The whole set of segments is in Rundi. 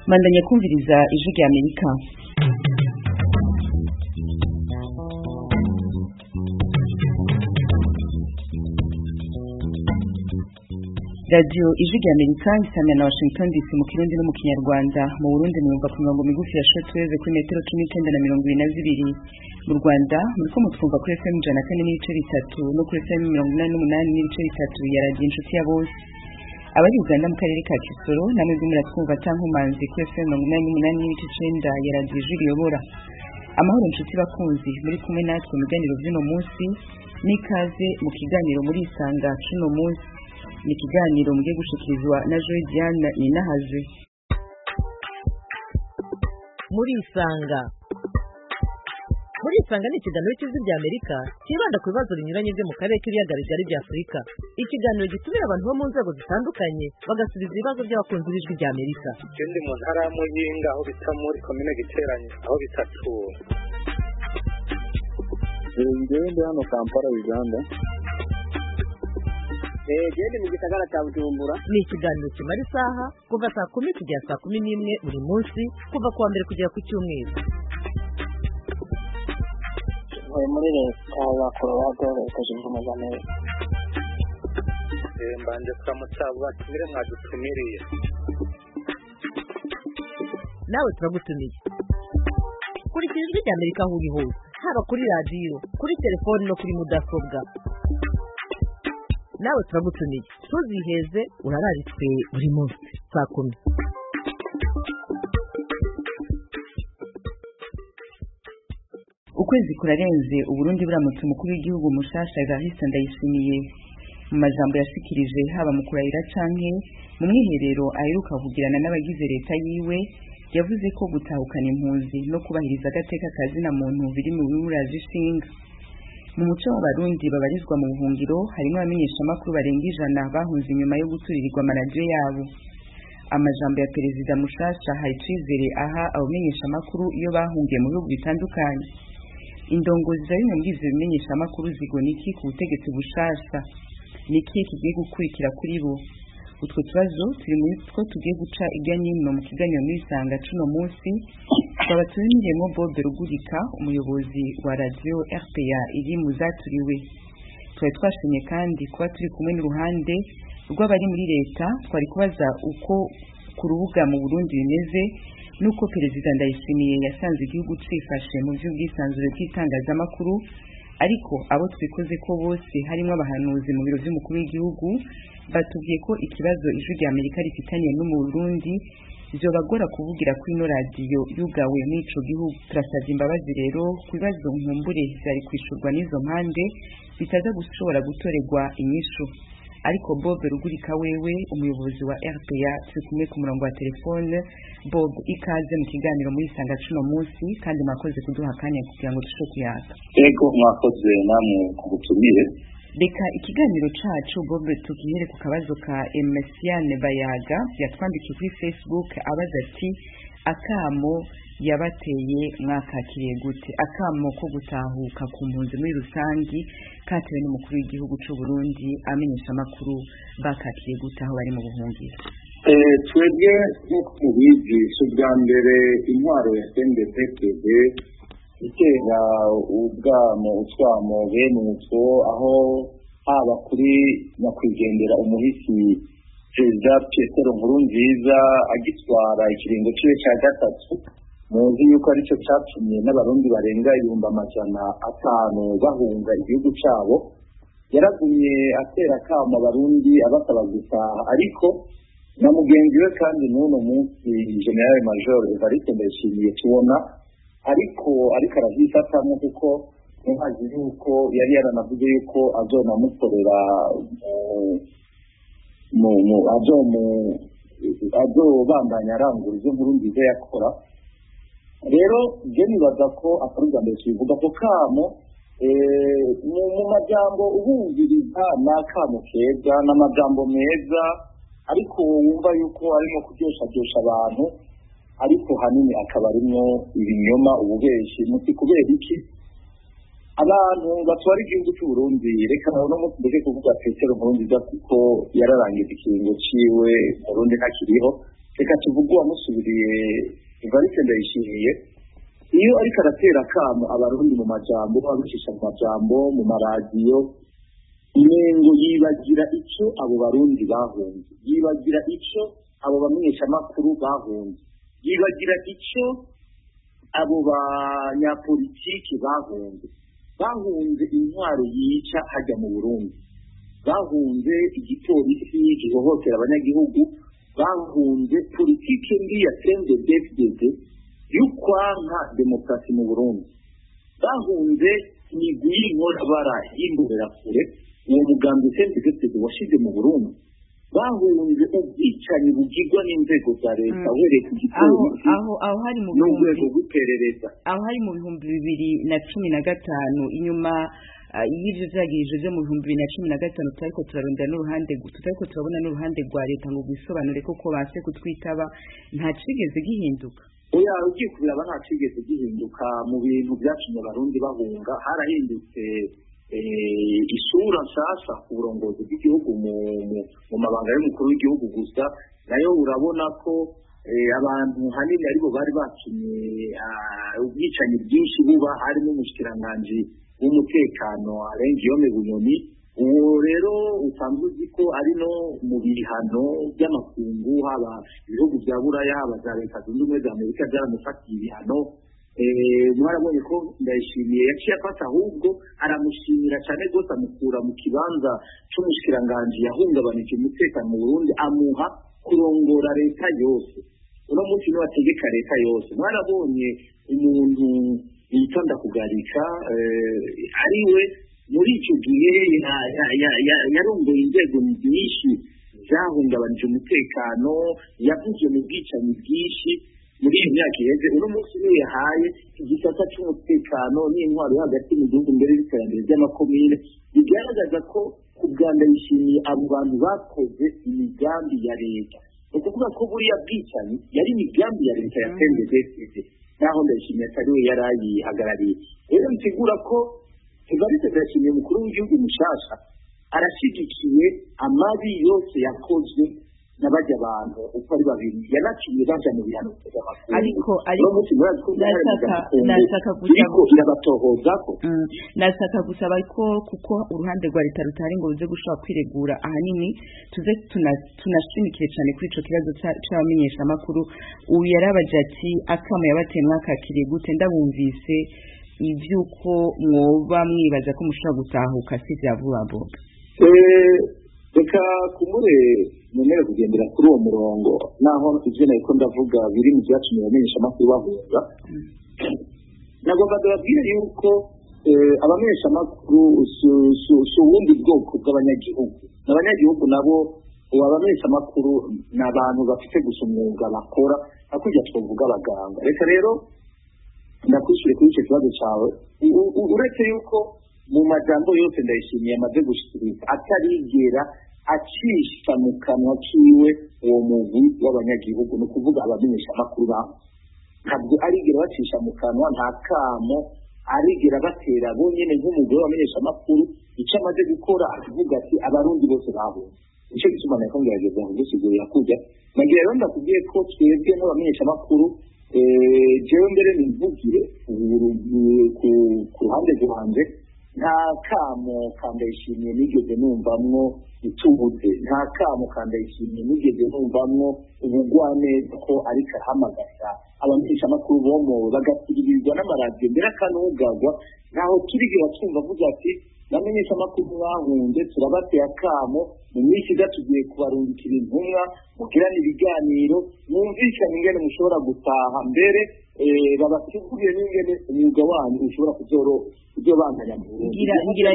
Mandanya kumviriza ijwi rya Amerika. Radio ijwi rya Amerika isamya na Washington DC mu Kirundi no mu Kinyarwanda. Mu Burundi mwumva ku mirongo migufi ya shortwave kuri metero 1922. Mu Rwanda muriko mutwumva kuri FM 104.3 no kuri FM 88.3 ya Radio Inshuti ya Bose. Abari Uganda mu karere ka Kisoro namwe muratwumva tankumanzi kuri FM 88.9 ya Radio Ijwi riyobora. Amahoro inshuti bakunzi muri kumwe natwe mu biganiro by'uno munsi n'ikaze mu kiganiro muri isanga cy'uno munsi. Ni kiganiro mugiye gushikirizwa na Joy Diane Inahaje. Muri isanga ni ikiganiro cy'ijwi rya Amerika kibanda ku bibazo binyuranye byo mu karere k'ibiyaga bigari bya Afurika. Ikiganiro gitumira abantu bo mu nzego zitandukanye bagasubiza ibibazo by'abakunzi b'ijwi rya Amerika. Ndi mu ntara ya Muyinga aho bita muri komine Giteranye aho bita Tura. Ndi hano Kampala Uganda. Jende mu gisagara cya Bujumbura. Ni ikiganiro kimara isaha kuva saa 10 kugera saa 11 buri munsi kuva kuwa mbere kugera ku cyumweru. Muri leta ya Colorado leta zunze ubumwe za Amerika. Mbanje kuramutsa batumire mwadutumiriye. Nawe turagutumiye. Kuri ijwi rya Amerika aho uri hose, haba kuri radio, kuri telefone no kuri mudasobwa. Nawe turagutumiye. Tuziheze urararitswe buri munsi saa 10. Ukwezi kurarenze Uburundi buramutse umukuru w'igihugu mushasha Evariste Ndayishimiye. Mu majambo yashikirije haba mu kurahira canke mu mwiherero aheruka kuvugirana n'abagize leta yiwe, yavuze ko gutahukana impunzi no kubahiriza agateka kazina muntu biri mu bimuraje ishinga. Mu muco w'abarundi babarizwa mu buhungiro harimo abamenyeshamakuru barenga 100 bahunze inyuma yo guturirirwa amaradiyo yabo. Amajambo ya perezida mushasha hari icizere aha abamenyeshamakuru iyo bahungiye mu bihugu bitandukanye. Indongozi za bimwe muri ivyo bimenyeshamakuru zigoniki ku butegetsi bushasha niki kigiye gukurikira kuri bo. Utwo tubazo turi muri two tugiye guca irya nyino mu kiganiro muri isanga cuno munsi. Twabatumiyemo Bob Rugurika, umuyobozi wa radio RPA iri mu zaturiwe. Twari twashimye kandi kuba turi kumwe n'uruhande rw'abari muri leta, twari kubaza uko ku rubuga mu Burundi bimeze nuko perezida Ndayishimiye yasanze igihugu cifashe mu by'ubwisanzure bw'itangazamakuru, ariko abo twikoze ko bose harimo abahanuzi mu biro by'umukuru w'igihugu batubwiye ko ikibazo ijwi rya Amerika rifitaniye no mu Burundi byobagora kuvugira kuri ino radio yugawe n'ico gihugu. Turasabye imbabazi rero ku bibazo nkumbure byari kwishurwa n'izo mpande bitaza gushobora gutorerwa inyishu. Ariko Bob Rugurika wewe umuyobozi wa RPA turi kumwe ku murongo wa telefone. Bob, ikaze mu kiganiro muri isanga cuno munsi kandi mwakoze kuduha akanya kugira ngo dushobore kuyaka. Ego mwakoze namwe kugutumire. Reka ikiganiro cacu Bob tugihere ku kabazo ka Emesiane Bayaga yatwandikiye kuri Facebook abaza ati akamo yabateye mwakakiriye gute? Akamo ko gutahuka ku mpunzi muri rusangi katewe n'umukuru w'igihugu cy'u Burundi amenyesha makuru bakakiriye gute aho bari mu buhungiro? Twebwe nk'uko mubizi ubwa mbere intwaro ya CNDD-FDD itera ubwamo utwamo bene utwo aho haba kuri nyakwigendera umuhisi perezida Petero Nkurunziza agitwara ikiringo cye cya gatatu. Muzi yuko aricyo cyatumye n'abarundi barenga 500 bahunga igihugu cyabo. Yaragumye atera kama abarundi abasaba gutaha, ariko na mugenzi we kandi n'uno munsi General Major Evariste Ndayishimiye tubona ariko arazifatamo kuko ntazi yuko yari yaranavuze yuko azonamukorera azobandanya arangura ibyo Burundi yakora. Rero je nibaza ko akaruga mbere kivuga ko kamo mu majambo ubumviriza n'akamo keza n'amajambo meza, ariko wumva yuko arimo kuryosha abantu, ariko hanini akaba arimo ibinyoma ububeshi. Muti kubera iki abantu batwara igihugu cy'u Burundi? Reka no mutuge kuvuga Petero Nkurunziza kuko yararangije ikiringo ciwe Burundi ntakiriho. reka tuvuge uwamusubiriye Evariste Ndayishimiye iyo ariko aratera akamo abarundi mu majambo abicisha mu majambo mu maradiyo inengo yibagira icyo abo barundi bahunze, yibagira icyo abo bamenyeshamakuru bahunze, yibagira icyo abo banyapolitiki bahunze intwaro yica hajya mu Burundi, bahunze igipolisi gihohotera abanyagihugu, bahunze politiki mbi ya CNDD-FDD y'ukwanka demokarasi mu Burundi, bahunze imigwi y'inkorabara y'imbonerakure uwo mugambi CNDD-FDD washize mu Burundi, bahunze ubwicanyi bugirwa n'inzego za leta uhereye ku gipolisi aho hari mu n'urwego rw'iperereza, aho hari mu 2015 inyuma y'ivyo vyagirije vyo mu 2015 turiko turabona n'uruhande rwa leta ngo bisobanure koko base kutwitaba nta cigeze gihinduka. Oya ugiye kubiraba nta cigeze gihinduka mu bintu byatumye abarundi bahunga, harahindutse isura nshasha ku burongozi bw'igihugu mu mabanga y'umukuru w'igihugu gusa, nayo urabona ko abantu hanini aribo bari batumye ubwicanyi bwinshi buba, harimo umushikiranganji w'umutekano Alengiyome Bunyoni, uwo rero usanzwe uzi ko ari no mu bihano by'amakungu, haba ibihugu bya Buraya haba za Leta Zunze Ubumwe za Amerika byaramufatiye ibihano. Mwarabonye ko Ndayishimiye yaciye afata, ahubwo aramushimira cyane rwose, amukura mu kibanza cy'umushikiranganji yahungabanije umutekano mu Burundi, amuha kurongora leta yose. Uno munsi niwe ategeka leta yose. Mwarabonye umuntu yitonda kugarika ariwe muri icyo gihe yarongoye inzego nyinshi zahungabanije umutekano, yavuze mu bwicanyi bwinshi muri iyi myaka iheze. Uno munsi niwe yahaye igisata cy'umutekano n'intwaro yo hagati mu gihugu mbere y'iterambere ry'amakomine, bigaragaza ko ku bwa Ndayishimiye abo bantu bakoze imigambi ya leta. Ni ukuvuga ko buriya bwicanyi yari imigambi ya leta ya CNDD-FDD, naho Ndayishimiye atari we yari ayihagarariye. Rero bisigura ko Evariste Ndayishimiye umukuru w'igihugu mushasha arashyigikiye amabi yose yakozwe n'abajya abantu uko ari babiri, yanaciye baja mu bihano ariko nasaka gusaba ko kuko uruhande rwa leta rutari ngo ruze gushobora kwiregura, ahanini tuze tunashimikire cyane kuri ico kibazo c'abamenyesha makuru. Uyu yarabaje ati akamo yabateye mwakakiriye gute? Ndabumvise ivyuko mwoba mwibaza ko mushobora gutahuka si vya vuba boba. Reka kumure nemere kugendera kuri uwo murongo, naho ivyo nariko ndavuga biri mu vyatumye abamenyesha makuru bahunga. Nagomba ndababwira yuko abamenyesha makuru si ubundi bwoko bw'abanyagihugu. N'abanyagihugu nabo abamenyesha makuru ni abantu bafite gusa umwuga bakora, hakurya twavuga abaganga. Reka rero ndakwishyure kuri icyo kibazo cyawe, uretse yuko mu majambo yose Ndayishimiye amaze gushikiriza atarigera acisha mu kanwa kiwe uwo mugwi w'abanyagihugu, ni ukuvuga abamenyesha makuru babo ntabwo arigera bacisha mu kanwa, nta kamo arigera batera bonyene nk'umugore w'abamenyesha makuru. Icyo amaze gukora akavuga ati abarundi bose bahunze. Nicyo gituma nako ngerageza kugusigurira kujya nagira rero ndakubwiye ko twebwe nk'abamenyesha makuru jewe mbere nimvugire ku ruhande rwanje, nta kamo Ndayishimiye nigeze numvamwo itubuze, nta kamo Ndayishimiye nigeze numvamwo ubugwaneza ko ariko ahamagaza abamenyesha makuru bomo bagatiririzwa n'amaradiyo mbere akanugagwa, ntaho turigera twumva avuga ati bamenyesha makuru mwahunze turabateye akamo, mu minsi tugiye kubarungikira intumwa mugirana ibiganiro mwumvikane ingene mushobora gutaha, mbere babateguriye n'ingene umwuga wanyu ushobora kuzobandanya mu Burundi. Ngira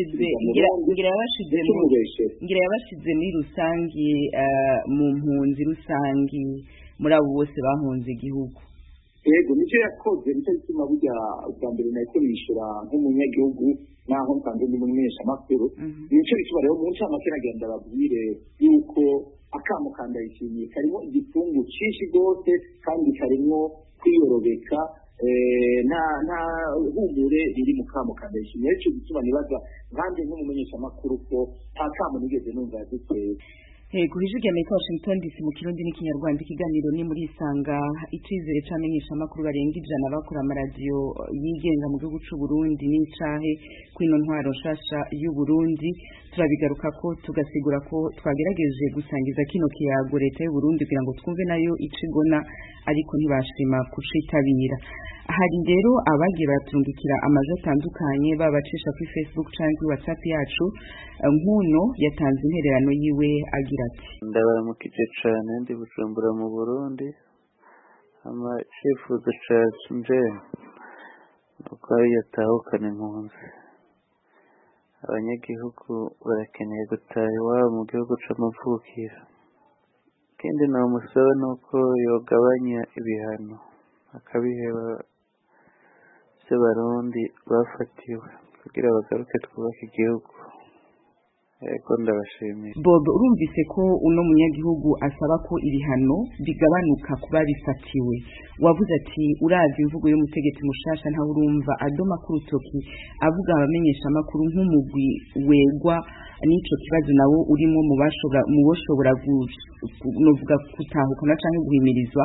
yabashize muri rusangi mu mpunzi rusangi muri abo bose bahunze igihugu. Yego nicyo yakoze, nicyo gituma burya ubwa mbere nahise nishura nk'umunyagihugu naho nsanzwe ndi umumenyesha makuru. Nicyo gituma rero mu ncamake nagenda babwire yuko akamo Ndayishimiye karimo igifungu cyinshi rwose, kandi karimo kwiyorobeka, nta humure riri mu kamo Ndayishimiye. Nicyo gituma nibaza nkanjye nk'umumenyesha makuru ko nta kamo nigeze numva yaduteye. Ijwi ry'Amerika Washington DC mu Kirundi n'ikinyarwanda ikiganiro ni muri isanga icizere c'amenyesha makuru barenga 100 bakora amaradiyo yigenga mu gihugu c'u Burundi n'icahe kwino ntwaro nshasha y'u Burundi turabigaruka ko tugasigura ko twagerageje gusangiza kino kiyago leta y'u Burundi kugira ngo twumve nayo icigona ariko ntibashima kucitabira. Hari rero abagiye baratundukira amaje atandukanye babacisha kuri Facebook canke WhatsApp yacu nkuno yatanze intererano yiwe agira ati ndabaramukije cane ndi Bujumbura mu Burundi ama cifuzo cacu nje nuko yatahukana impunzi abanyagihugu barakeneye gutaha iwabo mu gihugu c'amavukiro kandi namusaba nuko yogabanya ibihano akabiheba Barundi bafatiwe kugira bagaruke twubaka igihugu eko ndabashimiye. Bob urumvise ko uno munyagihugu asaba ko ibihano bigabanuka kuba bifatiwe wavuze ati urazi imvugo y'umutegetsi mushasha nta urumva adoma kurutoki avuga abamenyesha makuru nk'umugwi wegwa nico kibazo nawo urimo mu boshobora novuga kutahukana canke guhimirizwa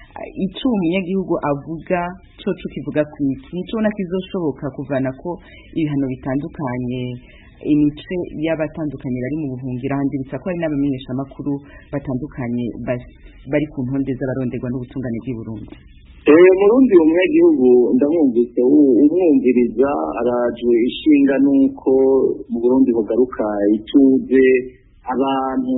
ico umunyagihugu avuga coco kivuga kwiki nico na kizoshoboka kuvana ko ibihano bitandukanye imice y'abatandukanye bari mu buhungira handibitsa ko ari n'abamenyesha makuru batandukanye bari ku ntonde z'abaronderwa n'ubutungane bw'i Burundi. Murundi umunyagihugu ndamwumvise umwumviriza arajwe ishinga nuko mu Burundi bugaruka ituze abantu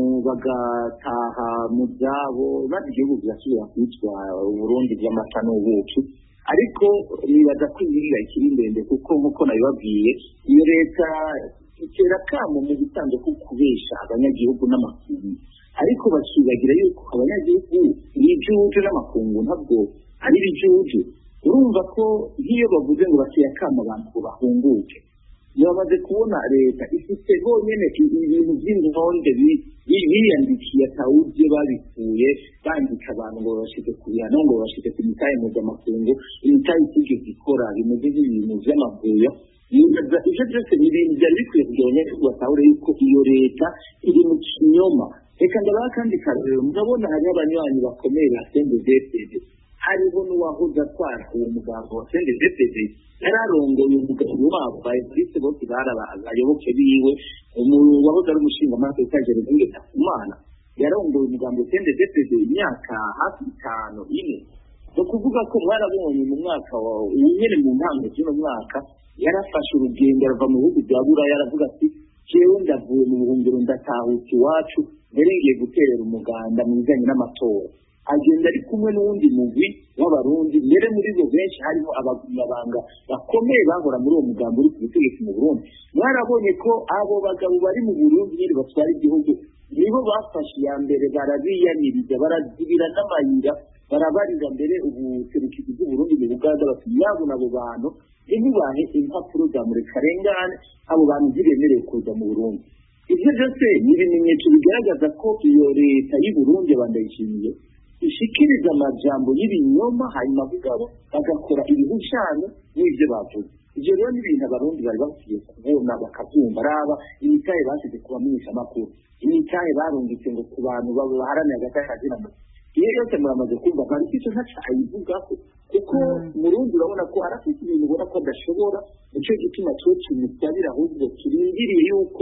bagataha mu byabo bari igihugu byasubira kwitwa Burundi by'amata n'ubuki ariko nibaza kwirira ikiri ndende kuko nkuko nabibabwiye iyo leta itera kamo mu gitango ko kubesha abanyagihugu n'amakungu ariko bakibagira yuko abanyagihugu n'igihugu n'amakungu ntabwo ari bijuju urumva ko nk'iyo bavuze ngo bakiya kamo abantu bahunguke yamaze kubona leta ifite bonyene ibintu by'intonde biyandikiye atawuje babikuye bandika abantu ngo babashike kubihano ngo babashike ku mitahe mpuzamakungu imitahe itigeze ikora bimeze nk'ibintu vy'amavuyo nibaza ivyo byose ni ibintu byari bikwiye kugabanya ko batahure yuko iyo leta iri mu kinyoma reka ndabaha kandi karero murabona hariho abanywanyi bakomeye ba CNDD-FDD hariho n'uwahoze atwara uwo mugambo wa CNDD-FDD yararongoye umugabo wabo bayise bose barabayoboke biwe wahoze ari umushingamateka Gervais Takumana yarongoye umugambo wa CNDD-FDD imyaka hafi 5 no kuvuga ko mwarabonye mu mwaka wa nyene mu ntango y'uno mwaka yarafashe urugendo rava mu bihugu bya Buraya yaravuga ati jewe ndavuye mu buhungiro ndatahuka iwacu mbere ngiye guterera umuganda mu bijanye n'amatora agenda ari kumwe n'uwundi mugwi w'abarundi mbere muri bo benshi harimo abagumyabanga bakomeye bahora muri uwo mugambo uri ku butegetsi mu Burundi mwarabonye ko abo bagabo bari mu Burundi nyiri batwara igihugu nibo bafashe ya mbere barabiyaniriza barazibira n'amayira barabarira mbere ubuserukizi bw'Uburundi mu Uganda bati yabo nabo bantu ntibahe impapuro za murekarengane abo bantu ziremereye kuza mu Burundi ivyo byose ni ibimenyetso bigaragaza ko iyo leta y'u Burundi bandayishimiye ishikiriza amajambo y'ibinyoma hanyuma bugabo bagakora ibihushano n'ivyo bavuze ivyo rero ni ibintu abarundi bari bakwiye kubona bakavyumva araba imitahe basize kubamenyesha amakuru imitahe barungitse ngo ku bantu baharanira agatakagira mu iyo yose muramaze kumva kandi icyo ntaca ayivugako kuko Murundi urabona ko arafite ibintu ubona ko adashobora nicyo gituma cyo kimusabira ahubwo kirindiriye yuko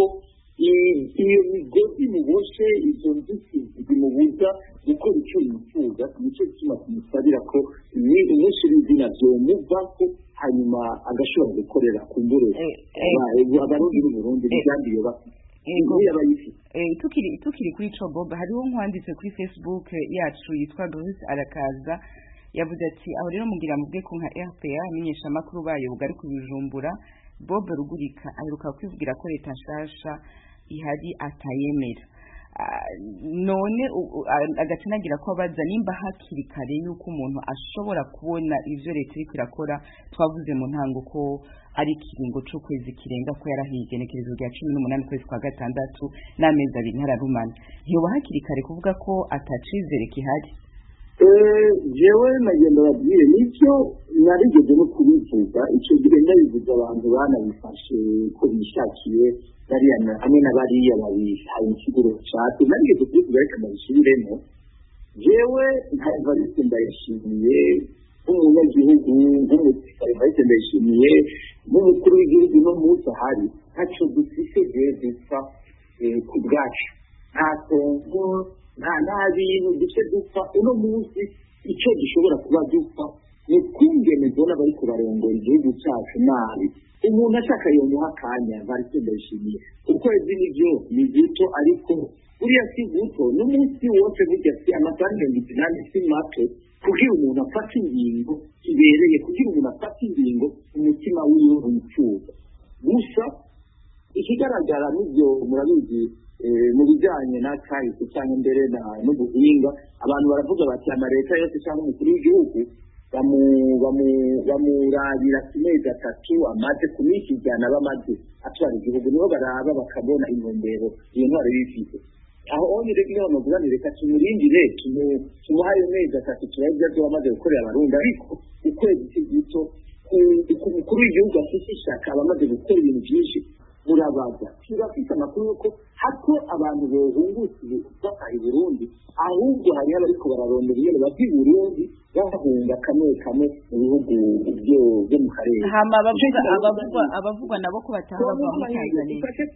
iyo migozi muboshe izo nzitizi zimubuza gukora icyo yifuza nicyo gituma kimusabira ko ni umunsi w'izina vyomuvako hanyuma agashobora gukorera ku mbure abarundi b'Uburundi bigambiye bafite tukiri kuri ico Bob hariho nkwanditse kuri Facebook yacu yitwa Doris Arakaza yavuze ati aho rero mugira mubwe ko nka RPA amenyesha makuru bayo bugari ku Bujumbura Bob Rugurika aheruka kwivugira ko leta nshasha ihari atayemera none agatsinagira ko abaza nimba hakiri kare yuko umuntu ashobora kubona ivyo leta iri kwirakora twavuze mu ntango ko ari kiringo cyo kwezi kirenga ko yarahigenekerezo rya 18 kwezi kwa gatandatu n'amezi 2 ntararumana ntiyo hakiri kare kuvuga ko atacizere kihari jewe nagenda babwire nicyo narigeze no kubivuga icyo gihe ndabivuga abantu banabifashe ko bishakiye bariya hamwe na bariya babihaye ikiguro cyatsi narigeze kubivuga reka ndabisubiremo jewe nta Evariste Ndayishimiye nk'umunyagihugu nk'umusirikare Evariste Ndayishimiye n'umukuru w'igihugu no munsi ahari ntacyo dufite dupfa ku bwacu nta tongo nta bintu duce dupfa uno munsi icyo gishobora kuba dupfa ni kungene mbona bari kubarongora igihugu cyacu nabi umuntu ashaka yomuha akanya Evariste Ndayishimiye ukwezi nibyo ni gito ariko uriya si guto n'umunsi wose burya si amasaha 28 si mato kugira umuntu afata ingingo ibereye kugira umuntu afata ingingo umutima wiwe umucuza gusa ikigaragara n'ibyo murabizi mu bijyanye n'akahise cyangwa imbere n'ubuhinga abantu baravuga bati amaleta yose cyangwa umukuru w'igihugu bamurabira amezi 3 amaze kumwishyigana bamaze atwara igihugu niho baraba bakabona intumbero iyo ntwaro y'ifite aho onye rero n'abagurani reka tumurindire tumuhaye amezi 3 turabya byo bamaze gukorera abarundi ariko ukwezi k'igito umukuru w'igihugu afite ishaka abamaze gukora ibintu byinshi murabaza turafite amakuru yuko hato abantu bohungutse bakaye Burundi ahubwo hari abariko bararondera iyo bati Burundi bahunga kamwe mu bihugu byo mu karere hama abavugwa nabo ko bataha bava muri Tanzania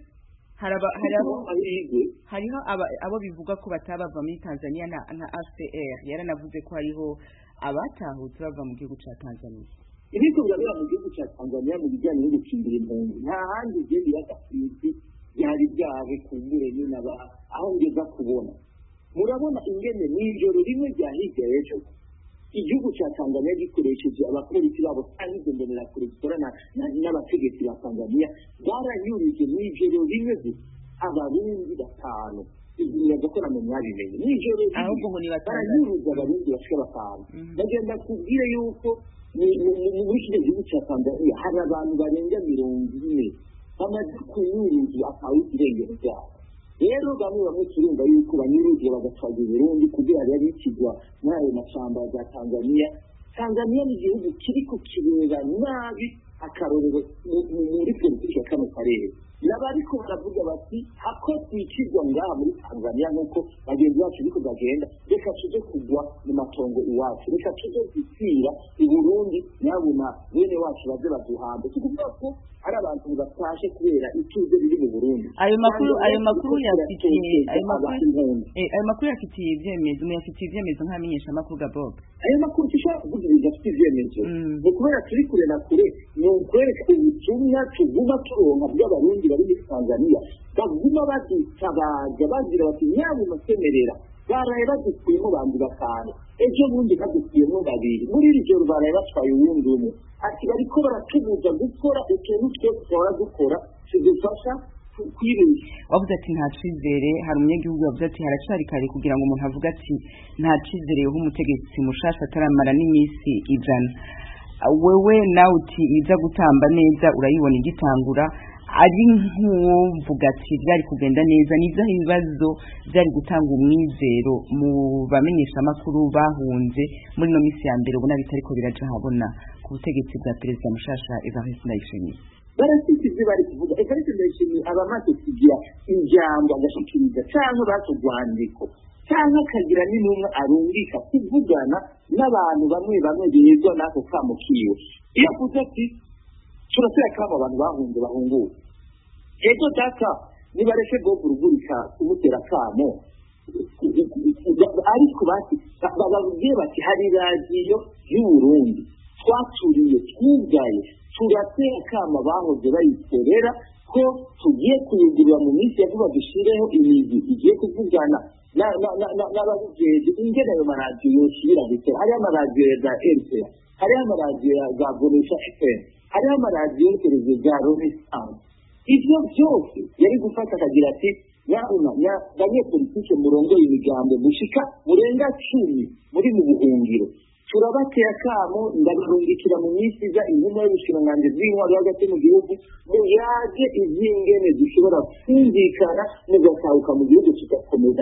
hariho abo bivuga ko bataha bava muri Tanzania na ACR yaranavuze ko hariho abatahutse bava mu gihugu ca Tanzania ibiko birabera mu gihugu cya Tanzania mu bijyanye no gucindira impunzi nta handi ugenda iragafiriti byari byawe kumbure nyine aho ngeza kubona murabona ingene n'ijoro rimwe rya hirya y'ejo igihugu cya Tanzania gikoresheje abapolisi babo kandi igendera kure gikorana n'abategetsi ba Tanzania baranyurije n'ijoro rimwe abarundi 5 igihe gakora mu mwabimenye n'ijoro ahubwo ngo ni baranyurije abarundi bashika 5 bagenda kubwire yuko muri kino gihugu cya Tanzania hari abantu barenga 40 bamaze kunyuruzwa akawi irengero ryabo rero bamwe turumva yuko banyuruzwa bagatwaza Burundi kugira ngo bikigwa n'ayo mashamba ya Tanzania ni igihugu kiriko kireba nabi akarorero muri politiki ya kano karere n'abariko baravuga bati hako twikirwa ngaha muri Tanzania nk'uko bagenzi bacu biko bagenda reka tuje kugwa mu matongo iwacu reka tuje gusira i Burundi nyabuna bene wacu baze baduhambe tukuvuga ko ari abantu batashe kubera ituze biri mu Burundi ayo makuru yafitiye ibyemezo nkamenyesha makuru ga Bob ayo makuru tishaka kuvuga afite ibyemezo no kubera turi kure na kure no kwereka ubutumwa tuguma turonka by'abarundi bari muri Tanzania baguma badutabaza bagira bati nyabu masemerera baraye badukuyemo bandi 5 ejo bundi badukuyemo 2 muri iri joro baraye batwaye uwundi umwe ati bariko baratubuza gukora utuntu twose dukora tugufasha kwirinda wavuze ati nta cizere hari umunyagihugu wavuze ati haracari kare kugira ngo umuntu avuga ati nta cizere ho umutegetsi mushasha ataramara n'imisi 100 wewe nawe uti iza gutamba neza urayibona igitangura ari nk'uvuga ati byari kugenda neza niza ibibazo byari gutanga umwizero mu bamenyesha makuru bahunze muri no misi ya mbere ubona bitariko biraje habona ku butegetsi bwa perezida mushasha Evariste Ndayishimiye barasize bari kuvuga Evariste Ndayishimiye abamaze kugira injambo agashikiriza cyangwa batugwandiko cyangwa kagira n'intumwa arungika kuvugana n'abantu bamwe bizwa nako kamukiwe iyo kuvuga ati turasera kama abantu bahunguye ejo data nibareke go kurugurika kumutera kamo ariko bati bababwiye bati hari radio y'u Burundi twaturiye twugaye turatera kama bahoze bayikorera ko tugiye kuyigurira mu minsi yavuga dushireho imizi igiye kuvugana n'abajeje ingene ayo maradiyo yosubira gukora hariho amaradiyo ya RPA hariho amaradiyo ya Bonesha FM hariho amaradiyo y'televiziyo za Renaissance ivyo byose yari gufata akagira ati banyepolitike murongoye imigambo mushika murenga 10 muri mu buhungiro turabateye akamo ndabarungikira mu minsi iza intumwa y'ubushikiranganji bw'intwaro hagati mu gihugu ngo yaje ivy'ingene dushobora kumvikana mugatahuka mu gihugu tugakomeza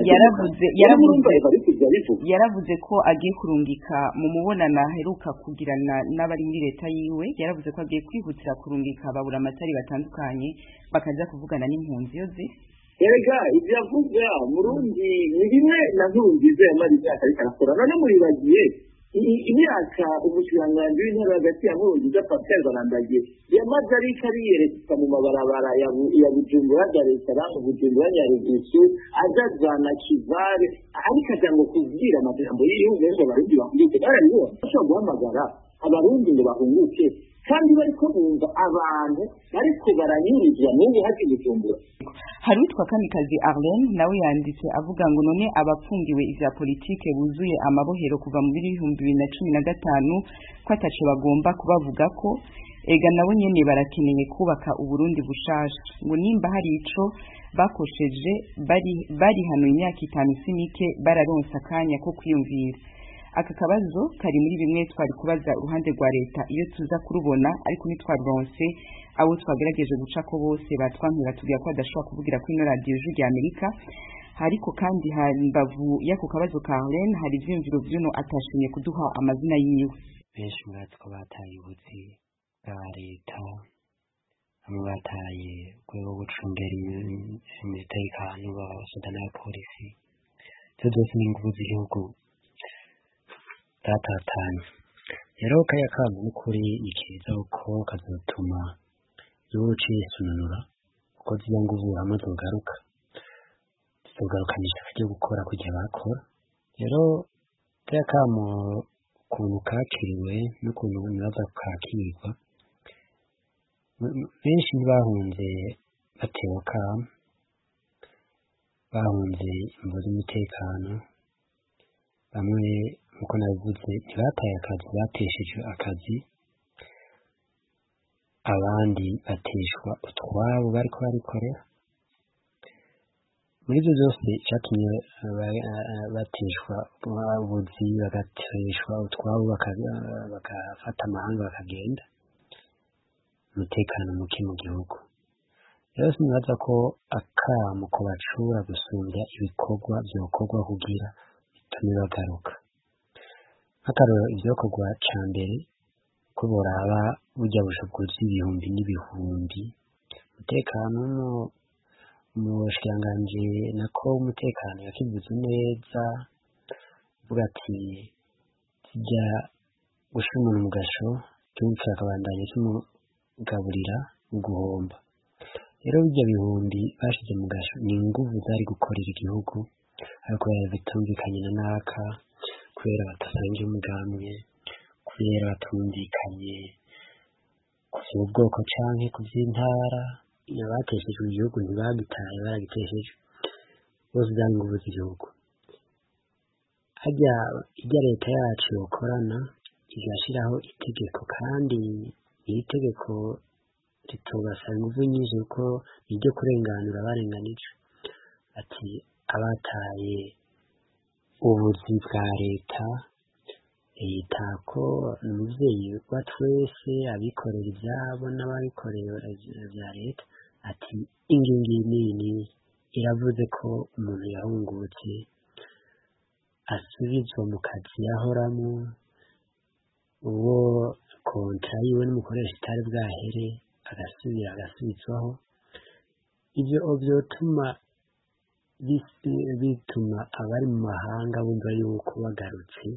yaravuze ko agiye kurungika mu mubonano aheruka kugirana n'abari muri leta yiwe yaravuze ko agiye kwihutira kurungika babura amatari batandukanye bakaza kuvugana n'impunzi yo ziri erega ibyo avuga murundi ni bimwe na nkurunziza yamara imyaka ariko arakora none muribagiye imyaka umushikiranganji w'intara hagati ya nkurunziza Pascal Barandagiye yamaze ariko ariyereka mu mabarabara ya Bujumbura Dar es Salaam Bujumbura Nyarugusu azazana Kivale ariko aja ngo kubwira amajambo y'igihugu ngo abarundi bahunguke barabibona bashobora guhamagara abarundi ngo bahunguke kandi bariko bumva abantu bariko baranyurizwa n'ubu hati Bujumbura. Hari witwa Kamikazi Arlene nawe yanditse avuga ngo none abapfungiwe ivya politike buzuye amabohero kuva mu 2015 ko ataco bagomba kubavuga ko ega nabo nyene barakeneye kubaka uburundi bushasha ngo nimba hari ico bakosheje bari hano imyaka 5 sinike bararonsa akanya ko kwiyumvira. Aka kabazo kari muri bimwe twari kubaza uruhande rwa leta iyo tuza kurubona ariko ntitwaronse abo twagerageje guca ko bose batwankira tugira ko adashobora kuvugira kuri ino radio y'Ijwi ry'Amerika. Hariko kandi hambavu yako kabazo ka Helen hari ivyumviro vy'uno atashimye kuduha amazina yiwe. Benshi mwatsi ko bataye ubuzi bwa leta bamwe bataye rwego gucungera imitekano b'abasoda na polisi ivyo vyose ni inguvu z'igihugu zatatanye. Rero kaya kantu n'ukuri ni keza uko kazotuma igihugu cisununura kuko ziba nguvu hamwe zogarukanisha akaryo gukora kugira bakora. Rero kaya kamo ukuntu kakiriwe n'ukuntu nibaza kakirwa benshi ntibahunze batewe kamo bahunze imvo z'umutekano bamwe nkuko nabivuze ntibataye akazi bateshejwe akazi abandi bateshwa utwabo bariko barikorera. Muri ivyo vyose icatumye bateshwa ubuzi bagateshwa utwabo bagafata amahanga bakagenda umutekano muke mu gihugu. Rero sinibaza ko akamo ko bacura gusumbya ibikorwa vyokorwa kugira bitume bagaruka. Akarorero ivyokorwa ca mbere ko boraba burya bushobozi ibihumbi n'ibihumbi umutekano mu bushikiranganji nako umutekano yakivuze neza uvuga ati kijya gushira umuntu mu gasho cyumvira akabandanya kimugaburira mu guhomba. Rero bijya bihumbi bashize mu gasho ni inguvu zari gukorera igihugu ariko bitumvikanye na naka kubera batasangiye umugambi kubera batumvikanye ku by'ubwoko canke ku by'intara abateshejwe igihugu ntibagitaye baragitesheje bose byari inguvu z'igihugu. Harya irya leta yacu yokorana igashiraho itegeko kandi iri tegeko ritobasaba inguvu nyinshi kuko niryo kurenganura abarenganije ati abataye ubuzi bwa leta ko umuvyeyi wa twese abikorera ivyabo n'ababikorera vya leta ati ingingi nini iravuze ko umuntu yahungutse asubizwa mu kazi yahoramwo uwo kontra yiwe n'umukoresha itari bwahere agasubizwaho. Ivyo vyotuma bituma abari mu mahanga bumva yuko bagarutse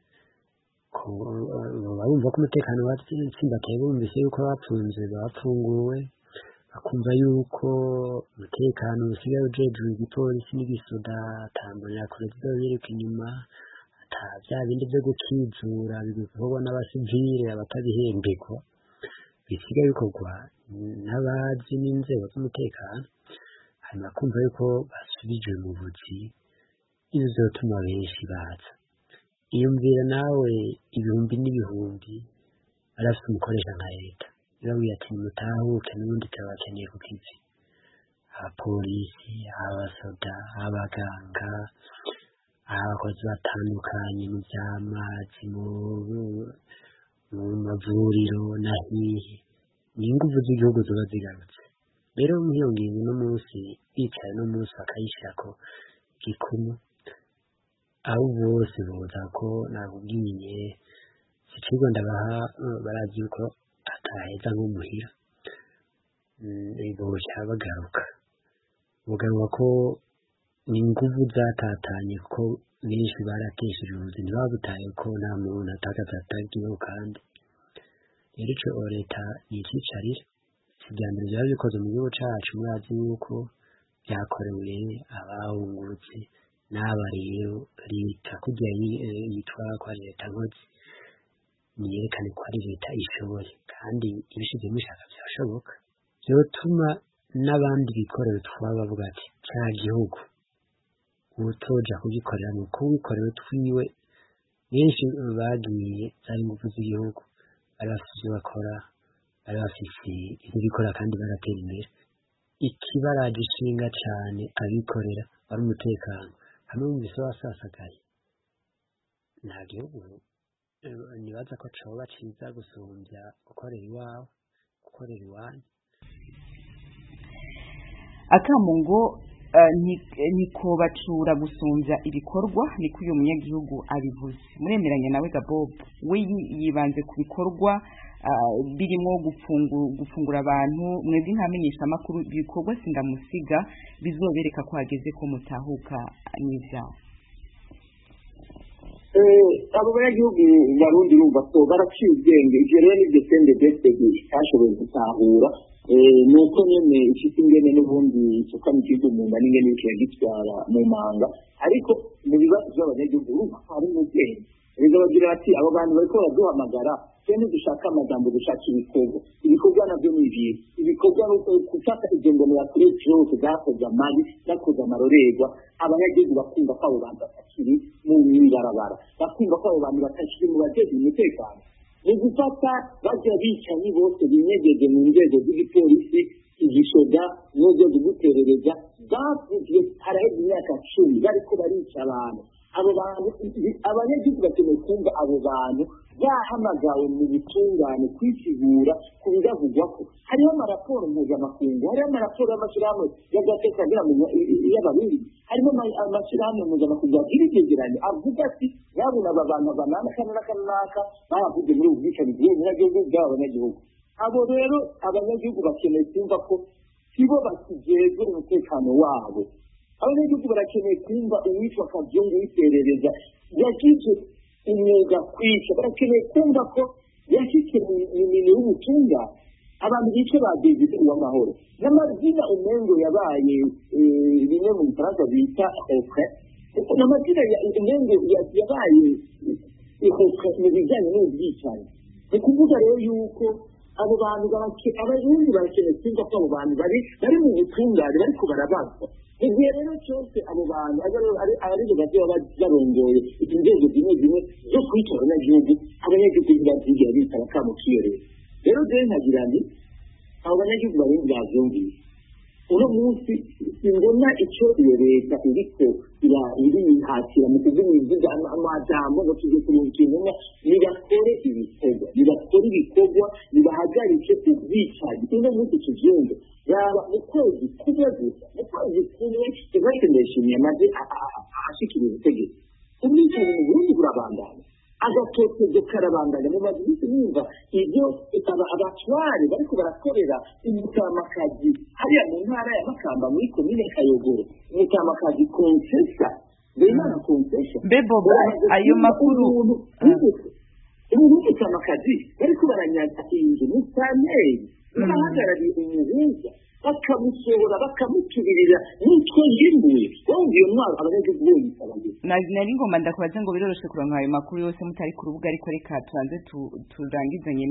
bumva ko umutekano watsimbataye bumvise yuko bapfunze bapfunguwe bakumva yuko umutekano usigaye ujejwe igipolisi n'igisoda atambonera kure zizobiruka inyuma ata vya bindi vyo gukizura bikorwa n'abasivile abatabihemberwa bisigaye bikorwa n'abazi n'inzego z'umutekano hanyuma kumva yuko basubijwe mu buzi ivyo vyotuma benshi baza. Iyumvira nawe ibihumbi n'ibihumbi barafite umukoresha nka leta ibabwiye ati mutahuke n'ubundi turabakeneye ku kivi abapolisi abasoda abaganga abakozi batandukanye mu by'amazi mu mavuriro nahihe ni ingufu z'igihugu ziba zigarutse rero nk'iyo ngingo uno munsi bicaye no munsi bakayishyirako gikumu abo bose boza ko nakubwiye ikigo ndabaha barazi yuko ataheza nk'umuhira boca bagaruka ko ni ingufu zatatanye kuko benshi barakesheje ubuzima ntibabutaye ko nta muntu atakazatangiyeho kandi rero ico leta yicicarira ikiganiro byaba bikoze mu gihugu cacu murazi yuko byakorewe abahungurutse n'aba rero leta kugira yitwara ko ari leta nkozi niyerekane ko ari leta ishoboye kandi ibishizemo ishaka byashoboka byotuma n'abandi bikorera twaba bavuga ati cya gihugu utoja kugikorera ni uko wikorera twiwe benshi bagiye zari ingufu z'igihugu bari bafite ibyo bakora bari bafite ibyo bikora kandi baratera imbere ikibaraje ishinga cyane abikorera bari umutekano hamwe mu biso wasasagaye nta gihugu nibaza ko coba ciza gusumbya gukorera iwawe gukorera iwanyu akamungo niko bacura gusumbya ibikorwa niko uyu munyagihugu abivuze muremeranya nawe Gabob we yibanze ku bikorwa birimo gufungura abantu mwebwe nkamenyesha amakuru ibikorwa sindamusiga bizobereka ko hageze ko mutahuka n'ivyaho abo banyagihugu barundi urumva ko baraciye ubwenge ivyo rero nivyo sende bestege itashoboye gutahura nuko nyene ifite ingene n'ubundi isuka mu gihugu mu ngani ingene ikiya gitwara mu manga ariko mu bibazo by'abanyagihugu urumva ko hari ubwenge rero bagira ati abo bantu bariko baraduhamagara kandi dushaka amajambo dushaka ibikorwa navyo n'ibihe ibikorwa nuko gufata ibyo ngoma ya kure cyose zakoze amari zakoze amarorerwa abanyagihugu bakumva ko abo bantu batakiri mu mwibarabara bakumva ko abo bantu batakiri mu bajeje umutekano ni gufata bajya bicanyi bose binyegeje mu nzego z'igipolisi igishoga n'urwego rw'iperereza bavugiye haraheze imyaka 10 bariko barica abantu abo bantu abanyagihugu bakeneye kumva abo bantu bahamagawe mu bitungane kwisigura ku bidavugwako hariho amaraporo mpuzamakungu hariho amaraporo y'amashyirahamwe y'agateka y'abarundi harimo amashyirahamwe mpuzamakungu agira ivyegeranyo avuga ati yabona aba bantu banaka baravuze muri ubu bwicanyi bw'abanyagihugu bw'abanyagihugu abo rero abanyagihugu bakeneye kumva ko sibo bakijejwe umutekano wabo abanyagihugu barakeneye kumva uwitwa Kavyongo w'iperereza yagize umwuga kwica barakeneye kumva ko yashyize mu minwe y'ubutunga abantu bice ba David Uwamahoro n'amazina umengo yabaye bimwe mu Faransa bita n'amazina umengo yabaye mu bijyanye n'ubwicanyi ni kuvuga rero yuko abo bantu abarundi barakeneye kumva ko abo bantu bari mu butungane bariko barabazwa igihe rero cyose abo bantu aribo baba barongoye inzego zimwe zo kwica abanyagihugu ntibazigera bitaba kamo kiyerera rero je nkagira nti abo banyagihugu barundi bavyumvise uno munsi simbona icyo iyo leta iriko irihatira mu kuvuga amajambo ngo tujye kurungikira nibakore ibikorwa nibahagarike ubwicanyi uno munsi tuvyumve yaba mu kwezi kumwe gusa Evariste Ndayishimiye amaze ashikira ubutegetsi ubwicanyi mu Burundi burabandanya agatotezo karabandanya mu mazisi nimva ibyo abatware bariko barakorera umutamakazi hariya mu ntara ya Makamba muri komine Kayogoro umutamakazi Konsesa Bemana Konsesa Bebo ayo makuru umutamakazi bariko baranyaza inzu musaneri bahagarariye umuhuza bakamusohora bakamuturira nitwo yimbuye wumva iyo ntwaro abanyagihugu bose abagize nari ngomba ndakubaza ngo biroroshe kuronka ayo makuru yose mutari ku rubuga ariko reka tubanze turangizanye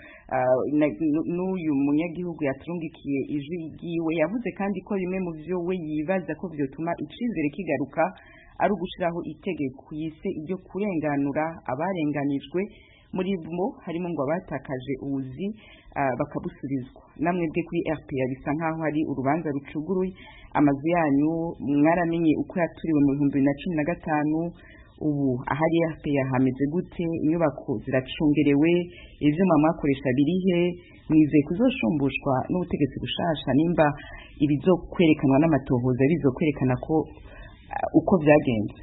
n'uyu munyagihugu yaturungikiye ijwi ryiwe yavuze kandi ko bimwe mu byo we yibaza ko vyotuma icizere kigaruka ari ugushiraho itegeko yise iryo kurenganura abarenganijwe muri bo harimo ngo abatakaje ubuzi bakabusubizwa. Namwe bwe kuri RPA bisa nkaho hari urubanza rucuguruye, amazu yanyu mwaramenye uko yaturiwe mu 2015, ubu ahari RPA hameze gute? Inyubako ziracungerewe, ivyuma mwakoresha birihe? Mwizeye kuzoshumbushwa n'ubutegetsi bushasha nimba ibizokwerekanwa n'amatohoza bizokwerekana ko uko byagenze?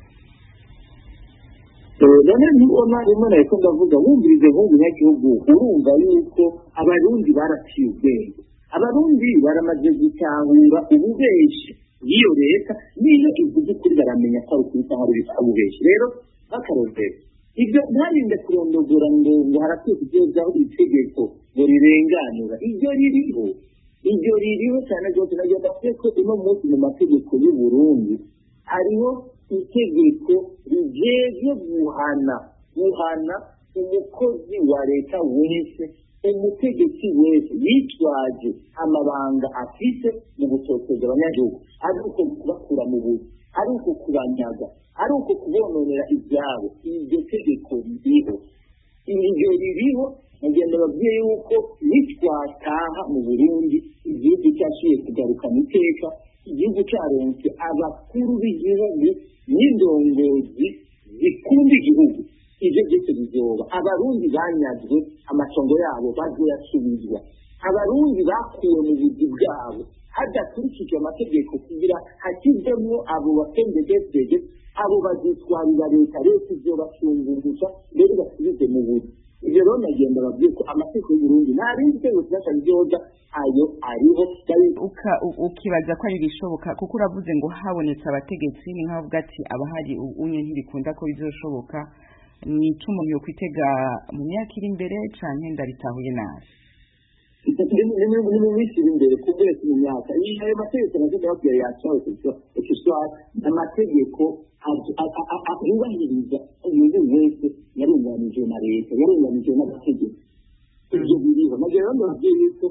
None nibona rimwe na rimwe ndavuga wumvirize nk'umunyagihugu urumva yuko abarundi baraciye ubwenge, abarundi baramaze gutahura ububeshi bw'iyo leta, niyo ivuze ukuri baramenya ko ari ukuri cyangwa ari ububeshi. Rero bakarondera ibyo ntarinde kurondogora ngo harakwiye kugezaho itegeko ngo rirenganura. Iryo ririho cyane rwose. Nagenda ko uno munsi mu mategeko y'u Burundi hariho itegeko rijejwe guhana umukozi wa leta wese, umutegetsi wese yitwaje amabanga afite mu gutoteza abanyagihugu, ari uko kubakura mu buzi, ari uko kubanyaga, ari uko kubononera ibyabo. Iryo tegeko ririho, iryo ririho. Nagenda babwiye yuko nitwataha mu Burundi igihugu cyaciye kugarukana iteka, igihugu cyaronse abakuru b'igihugu n'indongozi zikunda igihugu. Ibyo byose bizoba. Abarundi banyazwe amatongo yabo bazoyasubizwa, abarundi bakuwe mu buzi bwabo hadakurikijwe amategeko kugira hakizemo abo bapendedesede, abo bazitwarira leta izobashungurusha mbere basubize mu buzi. Ibyo rero nagenda babwiye ko amategeko y'Uburundi nta rindi tegeko cyashaka byoza ayo ariho. Ukibaza ko ari bishoboka kuko uravuze ngo habonetse abategetsi, ni nkaho uvuga ati abahari unye ntibikunda ko bizoshoboka. Ni icumu yo kwitega mu myaka iri imbere canke ndaritahuye nabi? Ni mu minsi iri imbere kubwese mu myaka ayo mategeko nagenda babwiye yacawe kuko amategeko yubahiriza umuntu wese yarenganije na leta, yarenganije n'amategeko. Ibyo biriho. Nagera babwiye yuko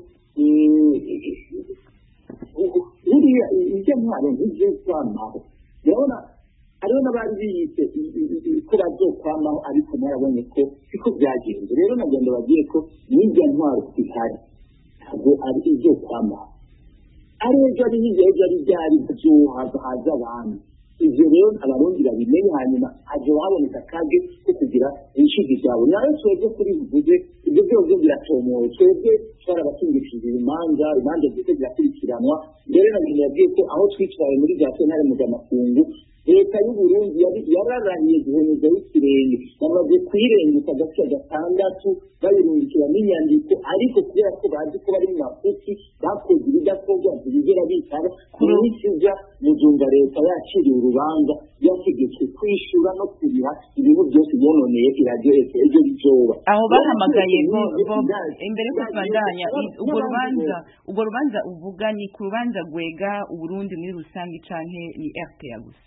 buriya ibyo ntwaro nk'ibyo kwamaho, urabona hariho n'abari biyise ko bazokwamaho, ariko narabonye ko siko byagenze. Rero nagenda babwiye ko n'ibyo ntwaro zihari ntabwo ari ibyo kwamaho, ari ejo ari hirya ejo ari byari haza abantu. Ibyo rero abarundi babimenye, hanyuma haje haboneka akage ko kugira inshuti zabo. Nawe twebwe kuri bivuze ibyo byose biratomoye, twebwe twarabasingishije imanza zose zirakurikiranwa. Mbere nagenda babwiye ko aho twitwaye muri za sentare mpuzamakungu, leta y'u Burundi yararahiye guhoneza y'ikirenge, bamaze kuyirenguka agace gatandatu bayirungikira n'inyandiko, ariko kubera ko bazi ko bari mu mafuti bakoze ibidakorwa ntibigera bitaba ku minsi ija mujunga leta yaciriye urubanza yategetswe kwishura no kuriha ibintu byose yononeye iradiyo ejo bizoba. Aho bahamagaye imbere ko tubandanya urwo rubanza uvuga ni ku rubanza gwega Uburundi muri rusange canke ni RPA gusa?